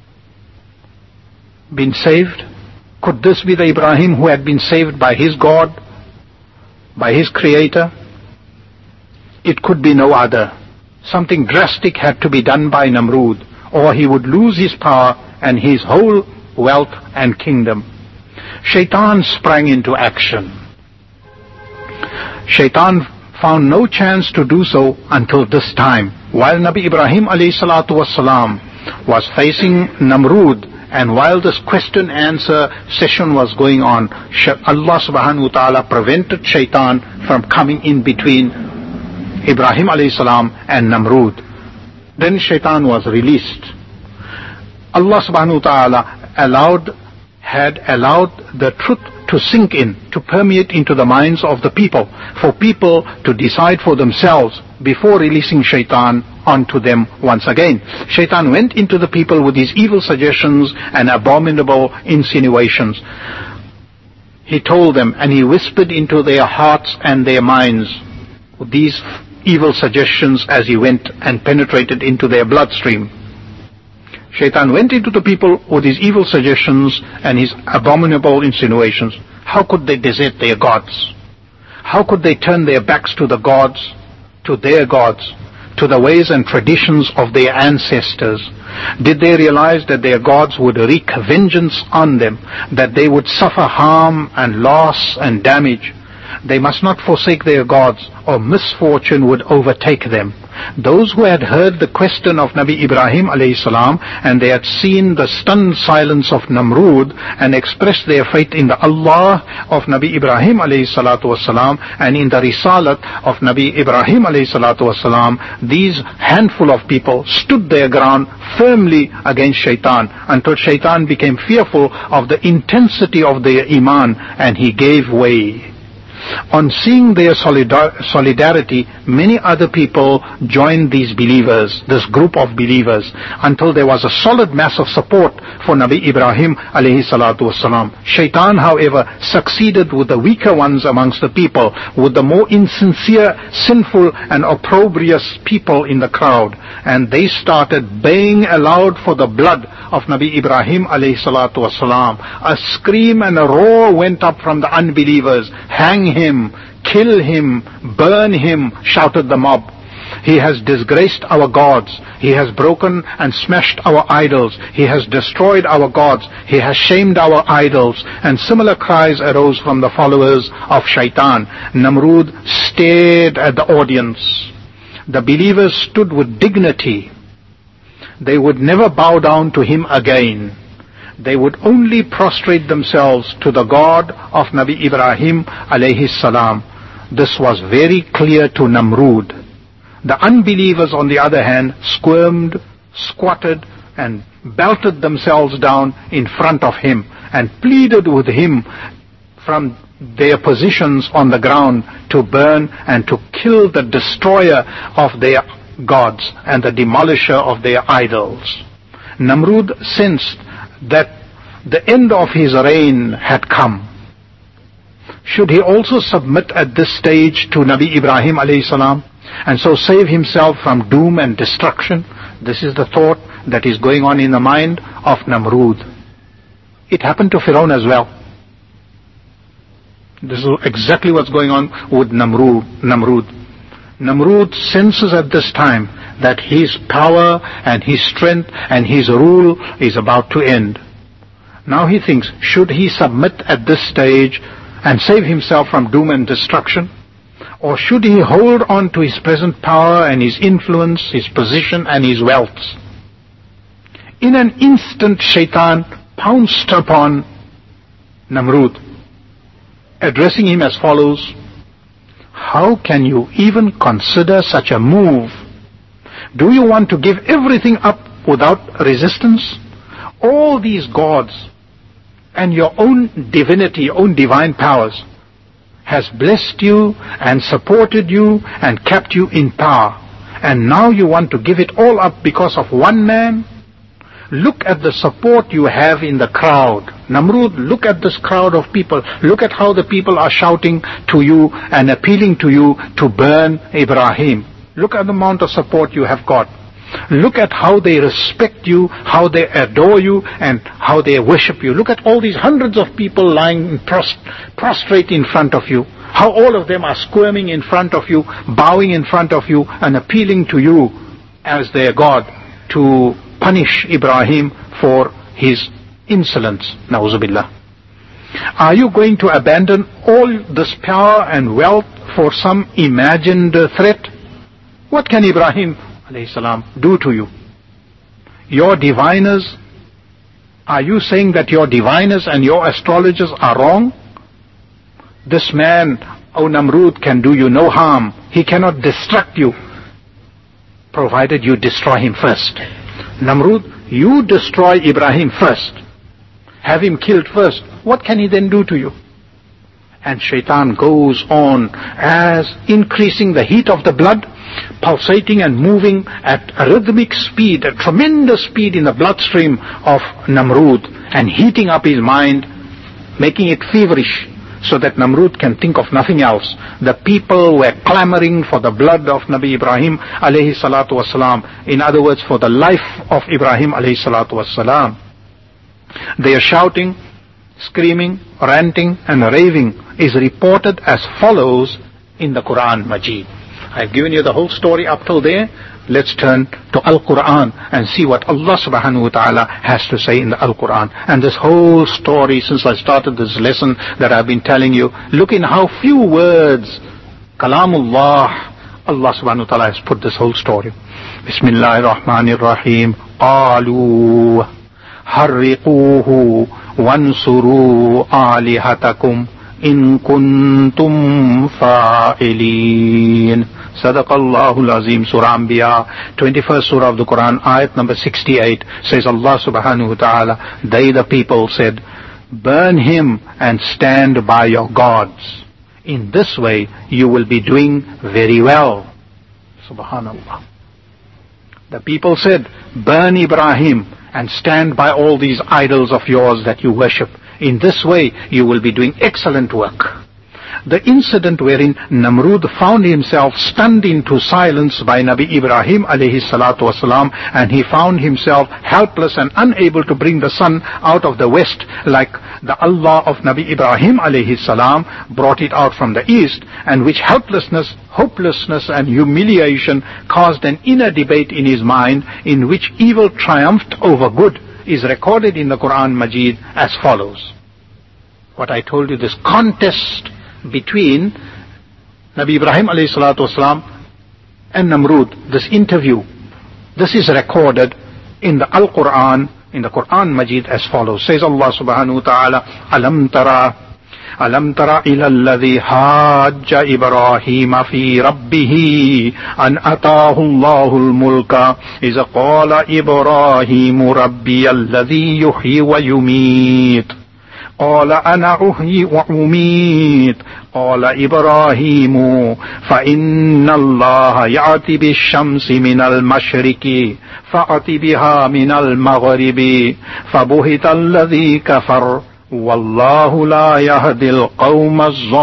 been saved? Could this be the Ibrahim who had been saved by his God, by his creator? It could be no other. Something drastic had to be done by Namrud, or he would lose his power and his whole wealth and kingdom. Shaitan sprang into action. Shaitan found no chance to do so until this time. While Nabi Ibrahim alayhi salatu wasalam was facing Namrud, and while this question answer session was going on, Allah subhanahu wa ta'ala prevented shaitan from coming in between Ibrahim alayhi salam and Namrud. Then shaitan was released. Allah subhanahu wa ta'ala allowed, had allowed the truth to sink in, to permeate into the minds of the people, for people to decide for themselves before releasing shaitan onto them once again. Shaitan went into the people with his evil suggestions and abominable insinuations. He told them and he whispered into their hearts and their minds these evil suggestions as he went and penetrated into their bloodstream. Shaitan went into the people with his evil suggestions and his abominable insinuations. How could they desert their gods? How could they turn their backs to the gods, to their gods, to the ways and traditions of their ancestors? Did they realize that their gods would wreak vengeance on them, that they would suffer harm and loss and damage? They must not forsake their gods, or misfortune would overtake them. Those who had heard the question of Nabi Ibrahim alayhi salam, and they had seen the stunned silence of Namrud, and expressed their faith in the Allah of Nabi Ibrahim alayhi salatu wasalam, and in the Risalat of Nabi Ibrahim alayhi salatu wasalam, these handful of people stood their ground firmly against shaitan, until shaitan became fearful of the intensity of their iman, and he gave way. On seeing their solidar- solidarity, many other people joined these believers, this group of believers, until there was a solid mass of support for Nabi Ibrahim alayhi salatu wasalam. Shaitan, however, succeeded with the weaker ones amongst the people, with the more insincere, sinful and opprobrious people in the crowd, and they started baying aloud for the blood of Nabi Ibrahim alayhi salatu wasalam. A scream and a roar went up from the unbelievers. Hang him, kill him, burn him, shouted the mob. He has disgraced our gods. He has broken and smashed our idols. He has destroyed our gods. He has shamed our idols. And similar cries arose from the followers of Shaitan. Namrud stared at the audience. The believers stood with dignity. They would never bow down to him again. They would only prostrate themselves to the God of Nabi Ibrahim alayhi salam. This was very clear to Namrud. The unbelievers, on the other hand, squirmed, squatted, and belted themselves down in front of him and pleaded with him from their positions on the ground to burn and to kill the destroyer of their gods and the demolisher of their idols. Namrud sensed that the end of his reign had come. Should he also submit at this stage to Nabi Ibrahim alayhi salam and so save himself from doom and destruction? This is the thought that is going on in the mind of Namrud. It happened to Pharaoh as well. This is exactly what's going on with Namrud. Namrud. Namrud senses at this time that his power and his strength and his rule is about to end. Now he thinks, should he submit at this stage and save himself from doom and destruction? Or should he hold on to his present power and his influence, his position and his wealth? In an instant, Shaitan pounced upon Namrud, addressing him as follows: how can you even consider such a move? Do you want to give everything up without resistance? All these gods and your own divinity, your own divine powers has blessed you and supported you and kept you in power. And now you want to give it all up because of one man? Look at the support you have in the crowd. Namrud, look at this crowd of people. Look at how the people are shouting to you and appealing to you to burn Ibrahim. Look at the amount of support you have got. Look at how they respect you, how they adore you, and how they worship you. Look at all these hundreds of people lying pros- prostrate in front of you. How all of them are squirming in front of you, bowing in front of you, and appealing to you as their God to punish Ibrahim for his insolence. Na'uzubillah. Are you going to abandon all this power and wealth for some imagined threat? What can Ibrahim alayhi salam do to you? Your diviners, are you saying that your diviners and your astrologers are wrong? This man, O Namrud, can do you no harm. He cannot destruct you, provided you destroy him first. Namrud, you destroy Ibrahim first. Have him killed first. What can he then do to you? And Shaitan goes on as increasing the heat of the blood, pulsating and moving at a rhythmic speed, a tremendous speed in the bloodstream of Namrud, and heating up his mind, making it feverish, so that Namrud can think of nothing else. The people were clamoring for the blood of Nabi Ibrahim alayhi salatu wasalam. In other words, for the life of Ibrahim alayhi salatu wasalam. They are shouting, screaming, ranting and raving is reported as follows in the Quran Majid. I've given you the whole story up till there. Let's turn to Al-Quran and see what Allah subhanahu wa ta'ala has to say in the Al-Quran. And this whole story, since I started this lesson that I've been telling you, look in how few words, Kalamullah, Allah subhanahu wa ta'ala has put this whole story. Bismillahir Rahmanir Rahim. Qalu harriquhu wansuru alihatakum in kuntum fa'ilin. Sadaqallahul Azim. Surah Anbiya, twenty-first surah of the Quran, ayat number sixty-eight, says Allah subhanahu wa ta'ala, they the people said, burn him and stand by your gods. In this way you will be doing very well. Subhanallah. The people said, burn Ibrahim and stand by all these idols of yours that you worship. In this way you will be doing excellent work. The incident wherein Namrud found himself stunned into silence by Nabi Ibrahim alayhi salatu wasalam, and he found himself helpless and unable to bring the sun out of the west like the Allah of Nabi Ibrahim alayhi salam brought it out from the east, and which helplessness, hopelessness and humiliation caused an inner debate in his mind in which evil triumphed over good, is recorded in the Quran Majid as follows. What I told you, this contest between Nabi Ibrahim alayhi salatu wasalam and Namrud, this interview, this is recorded in the Al-Quran, in the Quran Majid as follows. Says Allah subhanahu wa ta'ala, Alam tara, Alam tara ila alladhi hajja Ibrahim fi rabbihi an atahu Allahul mulka iza qala Ibrahim rabbi alladhi yuhyi wa yumit. قال أنا أحيي وأميت قال إبراهيم فإن الله يأتي بالشمس من المشرق فأت بها من المغرب فبهت الذي كفر والله لا يهدي القوم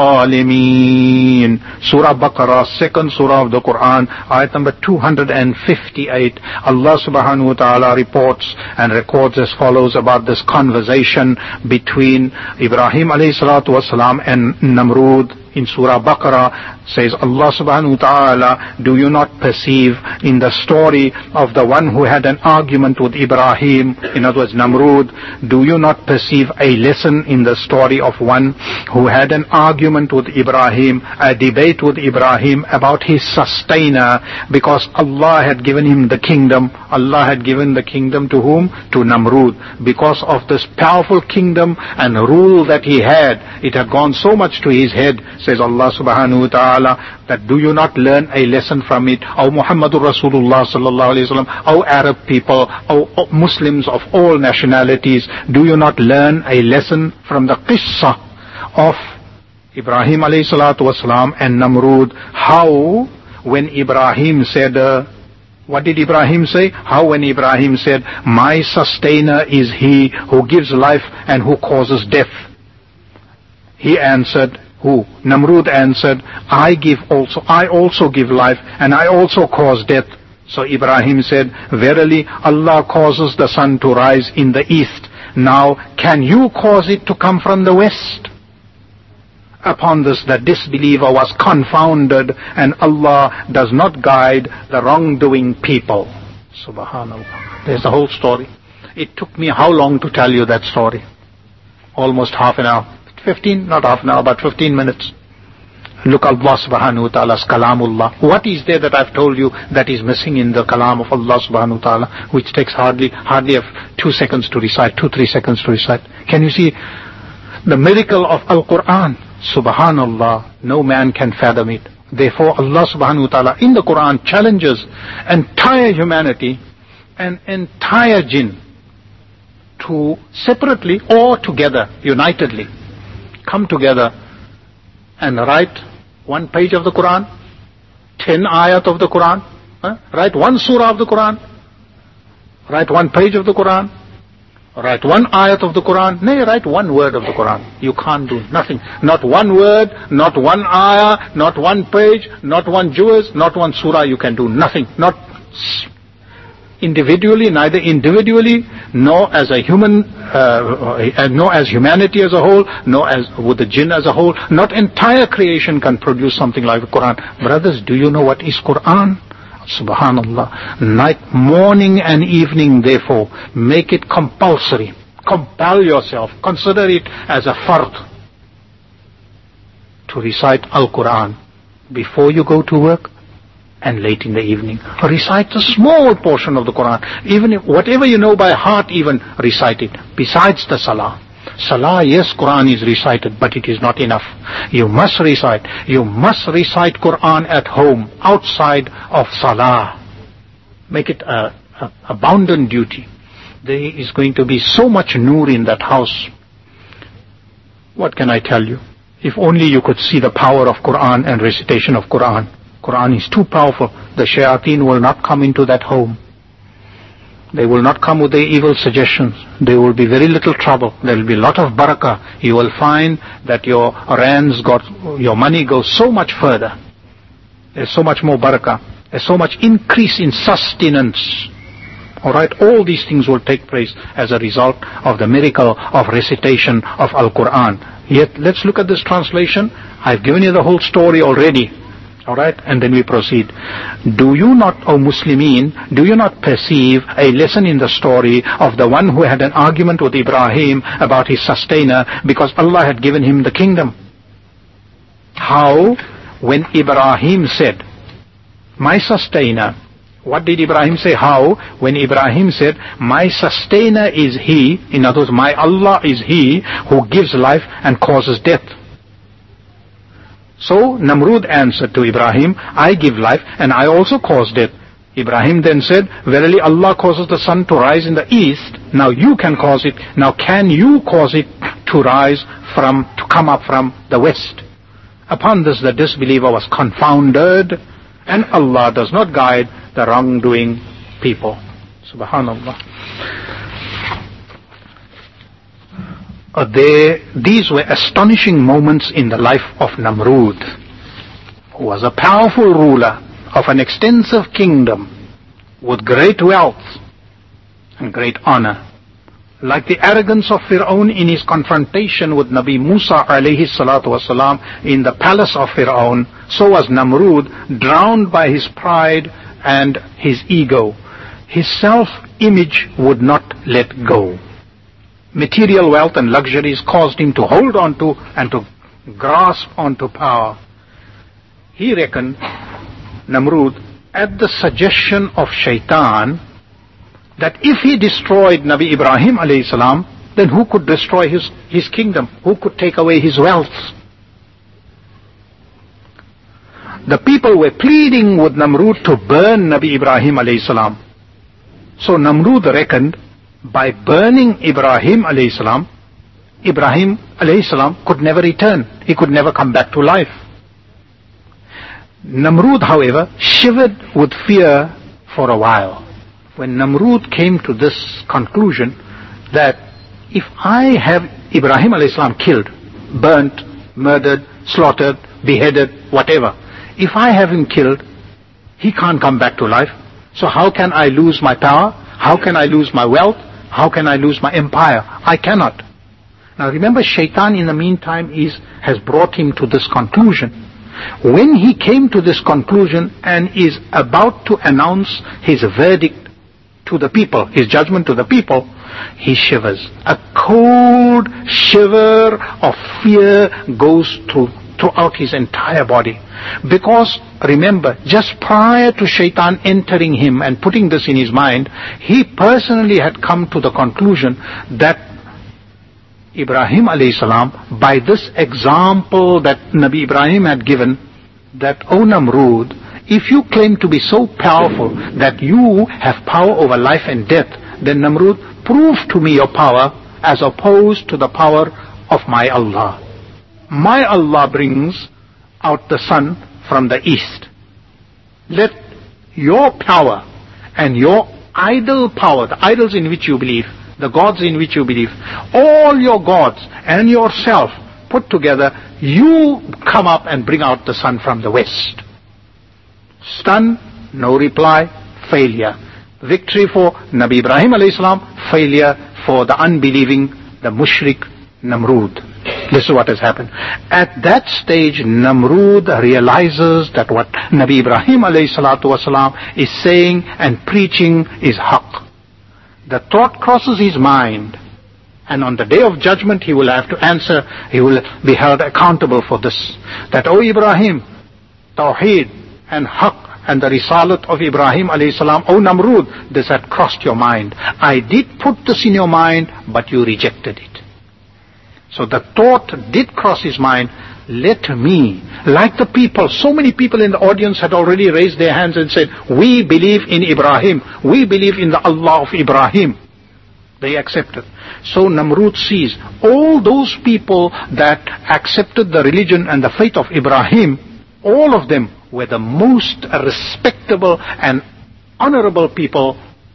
الظالمين. Surah Baqarah, second surah of the Quran, ayat number two hundred fifty-eight. Allah subhanahu wa ta'ala reports and records as follows about this conversation between Ibrahim alayhi salatu wasalam and Namrud. In Surah Baqarah says Allah subhanahu wa ta'ala, do you not perceive in the story of the one who had an argument with Ibrahim, in other words Namrud, do you not perceive a lesson in the story of one who had an argument with Ibrahim, a debate with Ibrahim about his sustainer, because Allah had given him the kingdom. Allah had given the kingdom to whom? To Namrud. Because of this powerful kingdom and rule that he had, it had gone so much to his head, says Allah subhanahu wa ta'ala, that do you not learn a lesson from it, O Muhammadur Rasulullah sallallahu alayhi wa sallam, O Arab people, O Muslims of all nationalities, do you not learn a lesson from the qissa of Ibrahim alayhi salatu wasalam and Namrud? How when Ibrahim said, uh, what did Ibrahim say? How when Ibrahim said, my sustainer is he who gives life and who causes death. He answered, who? Namrud answered, I give also, I also give life and I also cause death. So Ibrahim said, verily Allah causes the sun to rise in the east. Now can you cause it to come from the west? Upon this the disbeliever was confounded, and Allah does not guide the wrongdoing people. Subhanallah. There's the whole story. It took me how long to tell you that story? Almost half an hour. fifteen, not half an hour, but fifteen minutes. Look Allah subhanahu wa ta'ala's kalamullah. What is there that I've told you that is missing in the kalam of Allah subhanahu wa ta'ala, which takes hardly, hardly two seconds to recite, two, three seconds to recite? Can you see the miracle of Al-Quran? Subhanallah, no man can fathom it. Therefore Allah subhanahu wa ta'ala in the Quran challenges entire humanity and entire jinn to separately or together, unitedly, come together and write one page of the Quran, ten ayat of the Quran, huh? write one surah of the Quran, write one page of the Quran, write one ayat of the Quran, nay, write one word of the Quran. You can't do nothing. Not one word, not one ayah, not one page, not one juz, not one surah. You can do nothing. Not individually, neither individually, nor as a human, uh, nor as humanity as a whole, nor as with the jinn as a whole. Not entire creation can produce something like the Quran. Brothers, do you know what is Quran? Subhanallah. Night, morning and evening, therefore, make it compulsory. Compel yourself. Consider it as a fard to recite Al-Quran before you go to work and late in the evening. Recite a small portion of the Quran. Even if, whatever you know by heart, even recite it. Besides the Salah. Salah, yes, Quran is recited, but it is not enough. You must recite. You must recite Quran at home, outside of Salah. Make it a, a, a bounden duty. There is going to be so much nur in that house. What can I tell you? If only you could see the power of Quran and recitation of Quran. Quran is too powerful. The shayateen will not come into that home. They will not come with their evil suggestions. There will be very little trouble. There will be a lot of barakah. You will find that your rands got, your money goes so much further. There's so much more barakah. There's so much increase in sustenance. Alright, all these things will take place as a result of the miracle of recitation of Al-Quran. Yet, let's look at this translation. I've given you the whole story already. Alright, and then we proceed. Do you not, O Muslimin, do you not perceive a lesson in the story of the one who had an argument with Ibrahim about his sustainer because Allah had given him the kingdom? How, when Ibrahim said, my sustainer, what did Ibrahim say? How, when Ibrahim said, my sustainer is he, in other words, my Allah is he who gives life and causes death. So Namrud answered to Ibrahim, I give life and I also cause death. Ibrahim then said, verily Allah causes the sun to rise in the east. Now you can cause it. Now can you cause it to rise from, to come up from the west? Upon this the disbeliever was confounded, and Allah does not guide the wrongdoing people. Subhanallah. Uh, they, these were astonishing moments in the life of Namrud, who was a powerful ruler of an extensive kingdom with great wealth and great honor. Like the arrogance of Fir'aun in his confrontation with Nabi Musa alayhi salatu wasalam in the palace of Fir'aun, so was Namrud drowned by his pride and his ego. His self-image would not let go. Material wealth and luxuries caused him to hold on to and to grasp onto power. He reckoned, Namrud, at the suggestion of Shaitan, that if he destroyed Nabi Ibrahim alayhi salam, then who could destroy his, his kingdom? Who could take away his wealth? The people were pleading with Namrud to burn Nabi Ibrahim alayhi salam. So Namrud reckoned, by burning Ibrahim alayhi salam, Ibrahim alayhi salam could never return. He could never come back to life. Namrud, however, shivered with fear for a while. When Namrud came to this conclusion that if I have Ibrahim alayhi salam killed, burnt, murdered, slaughtered, beheaded, whatever, if I have him killed, he can't come back to life. So how can I lose my power? How can I lose my wealth? How can I lose my empire? I cannot. Now remember, Shaitan in the meantime is, has brought him to this conclusion. When he came to this conclusion and is about to announce his verdict to the people, his judgment to the people, he shivers. A cold shiver of fear goes through, throughout his entire body. Because, remember, just prior to Shaitan entering him and putting this in his mind, he personally had come to the conclusion that Ibrahim alayhi salam, by this example that Nabi Ibrahim had given, that, O Namrud, if you claim to be so powerful that you have power over life and death, then Namrud, prove to me your power as opposed to the power of my Allah. My Allah brings out the sun from the east. Let your power and your idol power, the idols in which you believe, the gods in which you believe, all your gods and yourself put together, you come up and bring out the sun from the west. Stun, no reply, failure. Victory for Nabi Ibrahim alayhi salam, failure for the unbelieving, the mushrik Namrud. This is what has happened. At that stage, Namrud realizes that what Nabi Ibrahim alayhi salatu wasalam is saying and preaching is haqq. The thought crosses his mind, and on the day of judgment he will have to answer, he will be held accountable for this. That, O Ibrahim, Tawheed and haqq and the risalat of Ibrahim alayhi salam, O Namrud, this had crossed your mind. I did put this in your mind, but you rejected it. So the thought did cross his mind, let me, like the people, so many people in the audience had already raised their hands and said, we believe in Ibrahim, we believe in the Allah of Ibrahim. They accepted. So Namrud sees all those people that accepted the religion and the faith of Ibrahim, all of them were the most respectable and honorable people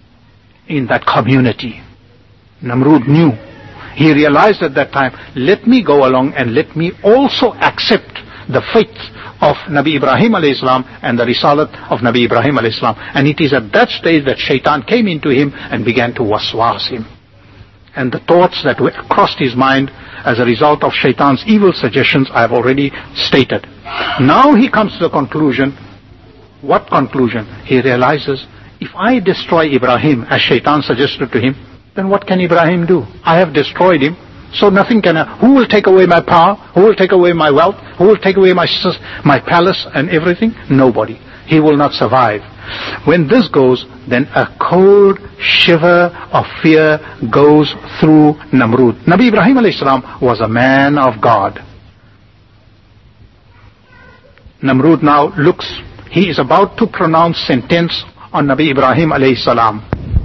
in that community. Namrud knew. He realized at that time, let me go along and let me also accept the faith of Nabi Ibrahim alayhi salam and the risalat of Nabi Ibrahim alayhi salam. And it is at that stage that Shaitan came into him and began to waswas him. And the thoughts that were crossed his mind as a result of Shaitan's evil suggestions I have already stated. Now he comes to the conclusion. What conclusion? He realizes, if I destroy Ibrahim as Shaitan suggested to him, then what can Ibrahim do? I have destroyed him, so nothing can. Uh, who will take away my power? Who will take away my wealth? Who will take away my my palace and everything? Nobody. He will not survive. When this goes, then a cold shiver of fear goes through Namrud. Nabi Ibrahim alayhi salam was a man of God. Namrud now looks. He is about to pronounce sentence on Nabi Ibrahim alayhi salam.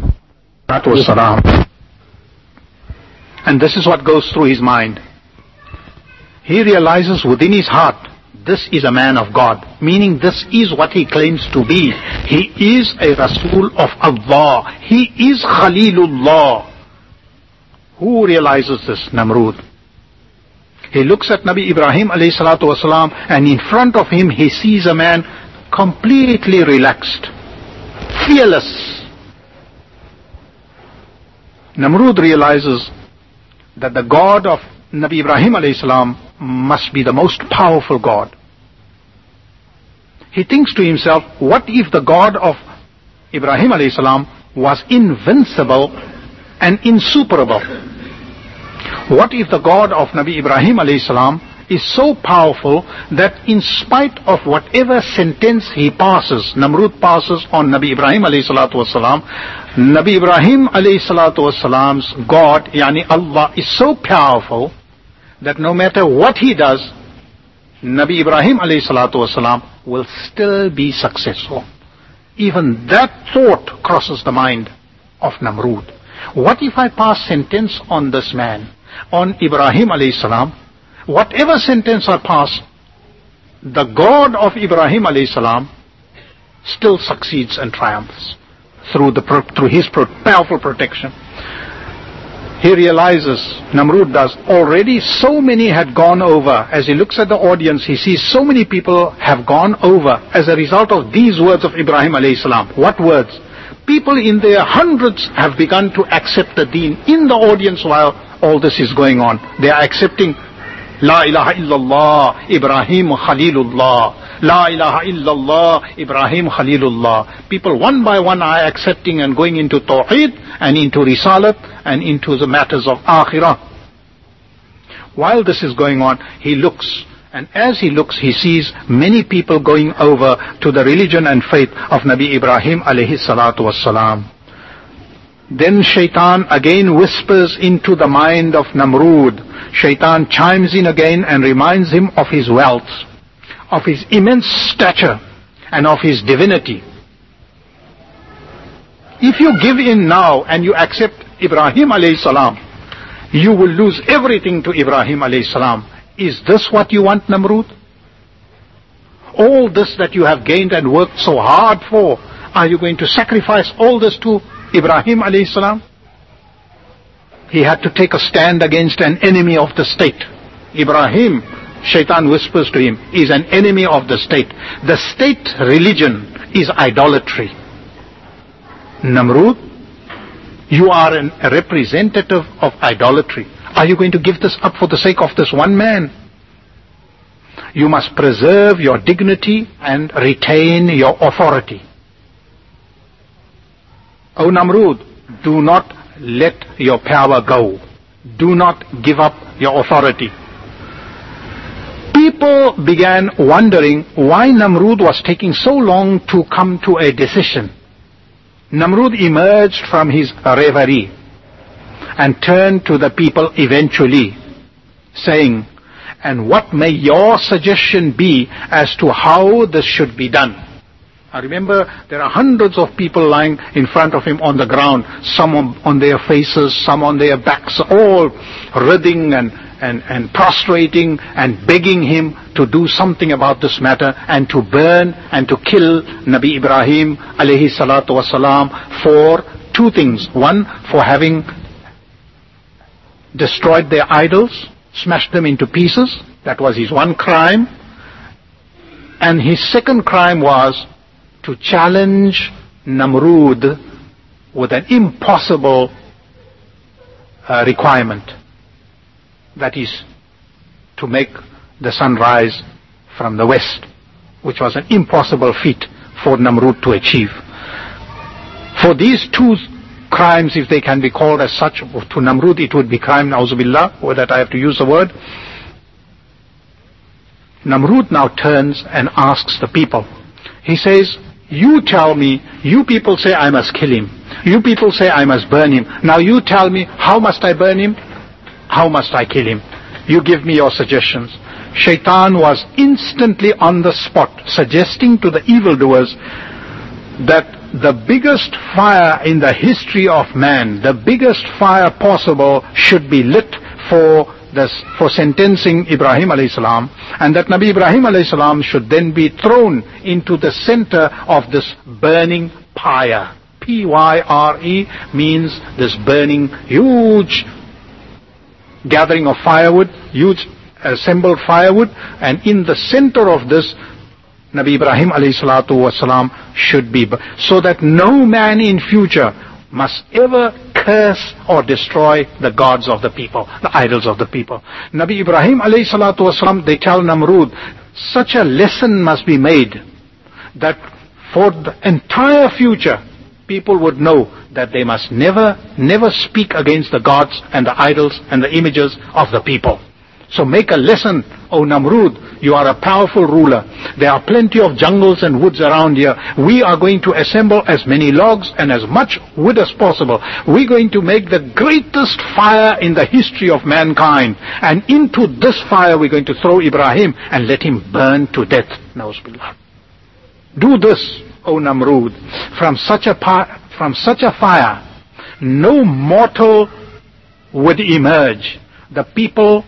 And this is what goes through his mind. He realizes within his heart, this is a man of God, meaning this is what he claims to be. He is a Rasul of Allah. He is Khalilullah. Who realizes this? Namrud. He looks at Nabi Ibrahim alayhi salatu wasalam, and in front of him he sees a man completely relaxed, fearless. Namrud realizes that the God of Nabi Ibrahim alayhi salam must be the most powerful God. He thinks to himself, what if the God of Ibrahim alayhi salam was invincible and insuperable? What if the God of Nabi Ibrahim alayhi salam is so powerful that in spite of whatever sentence he passes, Namrud passes on Nabi Ibrahim alayhi salatu wasalam, Nabi Ibrahim alayhi salatu wasalam's God, yani Allah, is so powerful that no matter what he does, Nabi Ibrahim alayhi salatu wasalam will still be successful. Even that thought crosses the mind of Namrud. What if I pass sentence on this man, on Ibrahim alayhi salam? Whatever sentence I pass, the God of Ibrahim alayhi salam still succeeds and triumphs through the through his powerful protection. He realizes, Namrud does, already so many had gone over. As he looks at the audience, he sees so many people have gone over as a result of these words of Ibrahim alayhi salam. What words? People in their hundreds have begun to accept the deen in the audience while all this is going on. They are accepting La ilaha illallah, Ibrahim Khalilullah. La ilaha illallah, Ibrahim Khalilullah. People one by one are accepting and going into Tawheed and into Risalat and into the matters of Akhirah. While this is going on, he looks, and as he looks, he sees many people going over to the religion and faith of Nabi Ibrahim alayhi salatu wassalam. Then Shaitan again whispers into the mind of Namrud. Shaitan chimes in again and reminds him of his wealth, of his immense stature, and of his divinity. If you give in now and you accept Ibrahim alayhi salam, you will lose everything to Ibrahim alayhi salam. Is this what you want, Namrud? All this that you have gained and worked so hard for, are you going to sacrifice all this to Ibrahim alayhi salam? He had to take a stand against an enemy of the state. Ibrahim, Shaitan whispers to him, is an enemy of the state. The state religion is idolatry. Namrud, you are an, a representative of idolatry. Are you going to give this up for the sake of this one man? You must preserve your dignity and retain your authority. O Namrud, do not let your power go. Do not give up your authority. People began wondering why Namrud was taking so long to come to a decision. Namrud emerged from his reverie and turned to the people eventually, saying, "And what may your suggestion be as to how this should be done?" I remember there are hundreds of people lying in front of him on the ground, some on their faces, some on their backs, all writhing and, and, and prostrating and begging him to do something about this matter and to burn and to kill Nabi Ibrahim alayhi salatu wasalam for two things. One, for having destroyed their idols, smashed them into pieces. That was his one crime. And his second crime was to challenge Namrud with an impossible uh, requirement. That is, to make the sun rise from the west, which was an impossible feat for Namrud to achieve. For these two crimes, if they can be called as such, to Namrud it would be crime, na'uzubillah, or that I have to use the word. Namrud now turns and asks the people. He says, "You tell me, you people say I must kill him. You people say I must burn him. Now you tell me, how must I burn him? How must I kill him? You give me your suggestions." Shaitan was instantly on the spot, suggesting to the evildoers that the biggest fire in the history of man, the biggest fire possible, should be lit for this, for sentencing Ibrahim alayhi salam, and that Nabi Ibrahim alayhi salam should then be thrown into the center of this burning pyre. P Y R E means this burning, huge gathering of firewood, huge assembled firewood, and in the center of this, Nabi Ibrahim alayhi salatu wasalam should be, so that no man in future must ever curse or destroy the gods of the people, the idols of the people. Nabi Ibrahim alayhi salatu wasalam, they tell Namrud, such a lesson must be made that for the entire future, people would know that they must never, never speak against the gods and the idols and the images of the people. So make a lesson, O Namrud, you are a powerful ruler. There are plenty of jungles and woods around here. We are going to assemble as many logs and as much wood as possible. We're going to make the greatest fire in the history of mankind. And into this fire we're going to throw Ibrahim and let him burn to death. Na'uzubillah. Do this, O Namrud. From such a from such a fire, no mortal would emerge. The people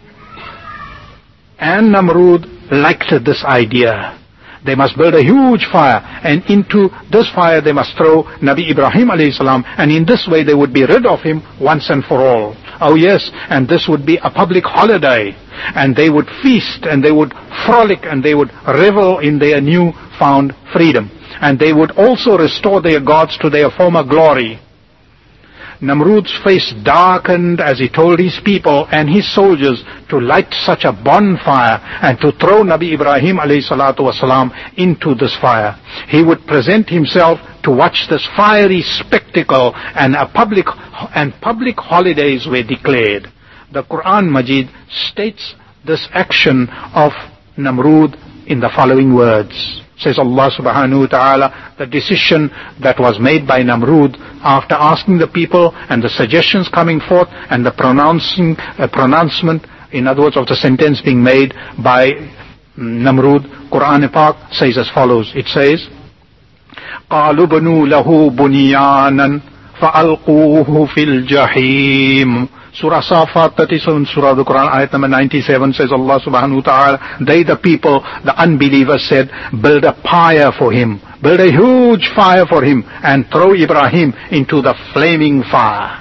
and Namrud liked this idea. They must build a huge fire, and into this fire they must throw Nabi Ibrahim alayhi salam, and in this way they would be rid of him once and for all. Oh yes, and this would be a public holiday, and they would feast, and they would frolic, and they would revel in their new found freedom, and they would also restore their gods to their former glory. Namrud's face darkened as he told his people and his soldiers to light such a bonfire and to throw Nabi Ibrahim alayhi salatu wasalam into this fire. He would present himself to watch this fiery spectacle, and a public and public holidays were declared. The Quran Majid states this action of Namrud in the following words. Says Allah subhanahu wa ta'ala, the decision that was made by Namrud after asking the people and the suggestions coming forth and the pronouncing uh, pronouncement, in other words, of the sentence being made by Namrud, Quran Pak says as follows. It says, قَالُوا بَنُوا لَهُ بُنْيَانًا فَأَلْقُوهُ فِي الْجَحِيمِ. Surah Safat thirty-seven, Surah of the Quran, ayat number ninety-seven, says Allah subhanahu wa ta'ala, they the people, the unbelievers said, build a pyre for him, build a huge fire for him, and throw Ibrahim into the flaming fire.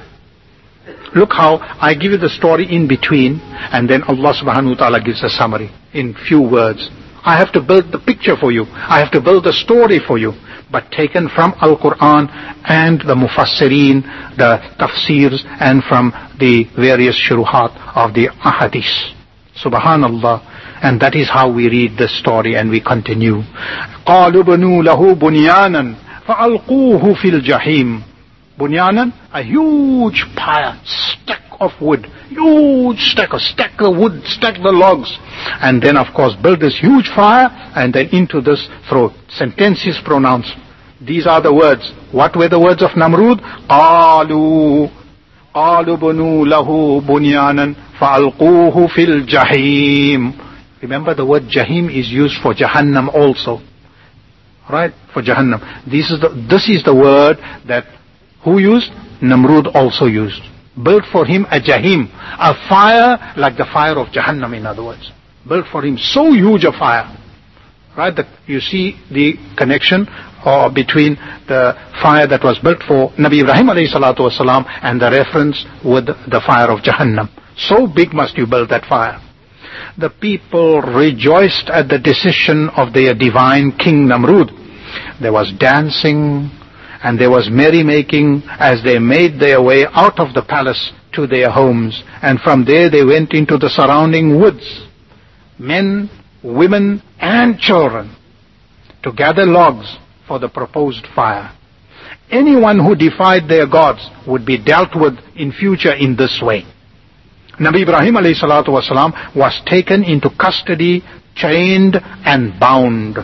Look how I give you the story in between, and then Allah subhanahu wa ta'ala gives a summary in few words. I have to build the picture for you, I have to build the story for you, but taken from Al-Quran and the Mufassirin, the tafsirs, and from the various shuruhat of the ahadith. Subhanallah. And that is how we read this story, and we continue. قَالُوا بَنُوا لَهُ بُنْيَانًا فَأَلْقُوهُ فِي الْجَحِيمِ. Bunyanan, a huge pyre, stack of wood, huge stack of stack the wood, stack the logs, and then of course build this huge fire, and then into this throw. Sentence is pronounced. These are the words. What were the words of Namrud? قَالُوا قَالُوا بَنُوا لَهُ بُنْيَانًا فَأَلْقُوهُ فِي الْجَحِيمِ. Remember, the word Jahim is used for Jahannam also. Right? For Jahannam. This is the, this is the word that who used? Namrud also used. Built for him a Jahim, a fire like the fire of Jahannam, in other words. Built for him so huge a fire. Right? The, you see the connection uh, between the fire that was built for Nabi Ibrahim alayhi salatu wasalam and the reference with the fire of Jahannam. So big must you build that fire. The people rejoiced at the decision of their divine king Namrud. There was dancing and there was merrymaking as they made their way out of the palace to their homes, and from there they went into the surrounding woods, men, women and children, to gather logs for the proposed fire. Anyone who defied their gods would be dealt with in future in this way. Nabi Ibrahim alayhi salatu wasalam was taken into custody, chained and bound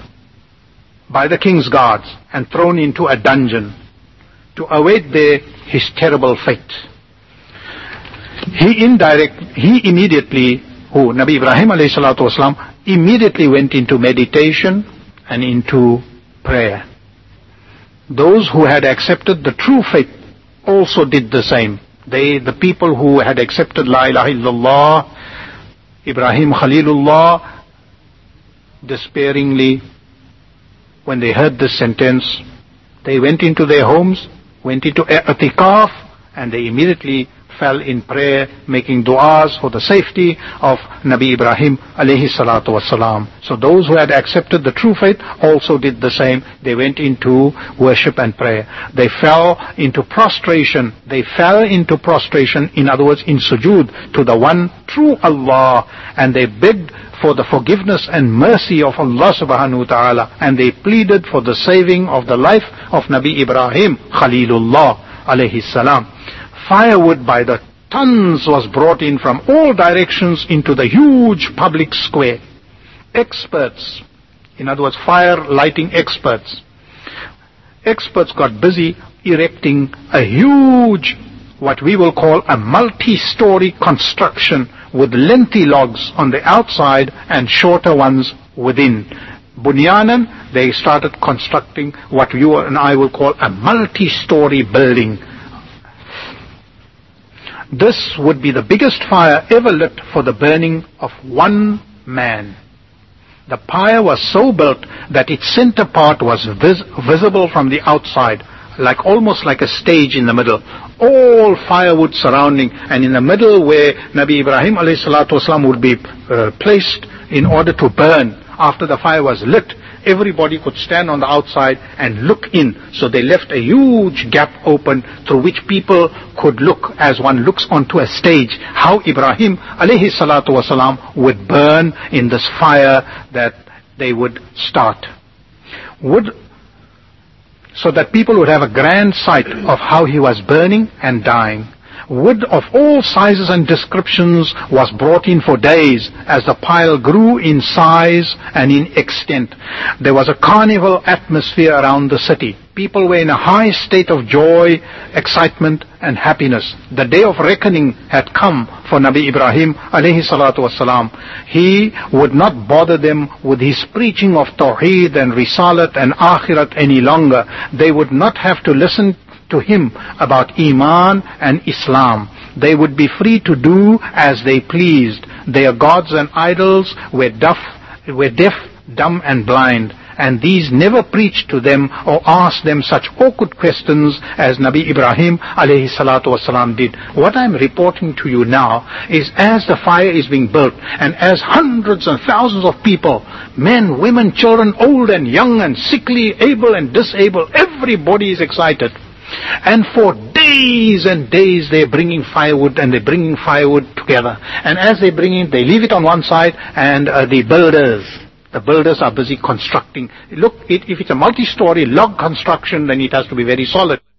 by the king's guards and thrown into a dungeon to await there his terrible fate. He indirect, he immediately, who Nabi Ibrahim alayhi salatu wasalam, immediately went into meditation and into prayer. Those who had accepted the true faith also did the same. They, the people who had accepted La ilaha illallah, Ibrahim Khalilullah, despairingly, when they heard this sentence, they went into their homes, went into i'tikaf, and they immediately fell in prayer, making du'as for the safety of Nabi Ibrahim alayhi salatu wasalam. So those who had accepted the true faith also did the same. They went into worship and prayer. They fell into prostration. They fell into prostration, in other words, in sujood, to the one true Allah, and they begged for the forgiveness and mercy of Allah subhanahu wa ta'ala, and they pleaded for the saving of the life of Nabi Ibrahim Khalilullah alayhi salam. Firewood by the tons was brought in from all directions into the huge public square. Experts, in other words, fire lighting experts, experts got busy erecting a huge, what we will call a multi-story construction with lengthy logs on the outside and shorter ones within. Bunyanan, they started constructing what you and I will call a multi-story building. This would be the biggest fire ever lit for the burning of one man. The pyre was so built that its center part was vis- visible from the outside, like almost like a stage in the middle. All firewood surrounding, and in the middle where Nabi Ibrahim alayhi salatu wasalam would be uh, placed in order to burn after the fire was lit, Everybody could stand on the outside and look in. So they left a huge gap open through which people could look, as one looks onto a stage, how Ibrahim alayhi salatu wasalam would burn in this fire that they would start. Would so that people would have a grand sight of how he was burning and dying. Wood of all sizes and descriptions was brought in for days as the pile grew in size and in extent. There was a carnival atmosphere around the city. People were in a high state of joy, excitement and happiness. The day of reckoning had come for Nabi Ibrahim alayhi salatu wasalam. He would not bother them with his preaching of Tawheed and Risalat and Akhirat any longer. They would not have to listen to him about Iman and Islam. They would be free to do as they pleased. Their gods and idols were deaf, were deaf, dumb and blind. And these never preached to them or asked them such awkward questions as Nabi Ibrahim alayhi salatu wasalam did. What I'm reporting to you now is as the fire is being built and as hundreds and thousands of people, men, women, children, old and young and sickly, able and disabled, everybody is excited. And for days and days they're bringing firewood and they're bringing firewood together. And as they bring it, they leave it on one side and uh, the builders, the builders are busy constructing. Look, it, if it's a multi-story log construction, then it has to be very solid.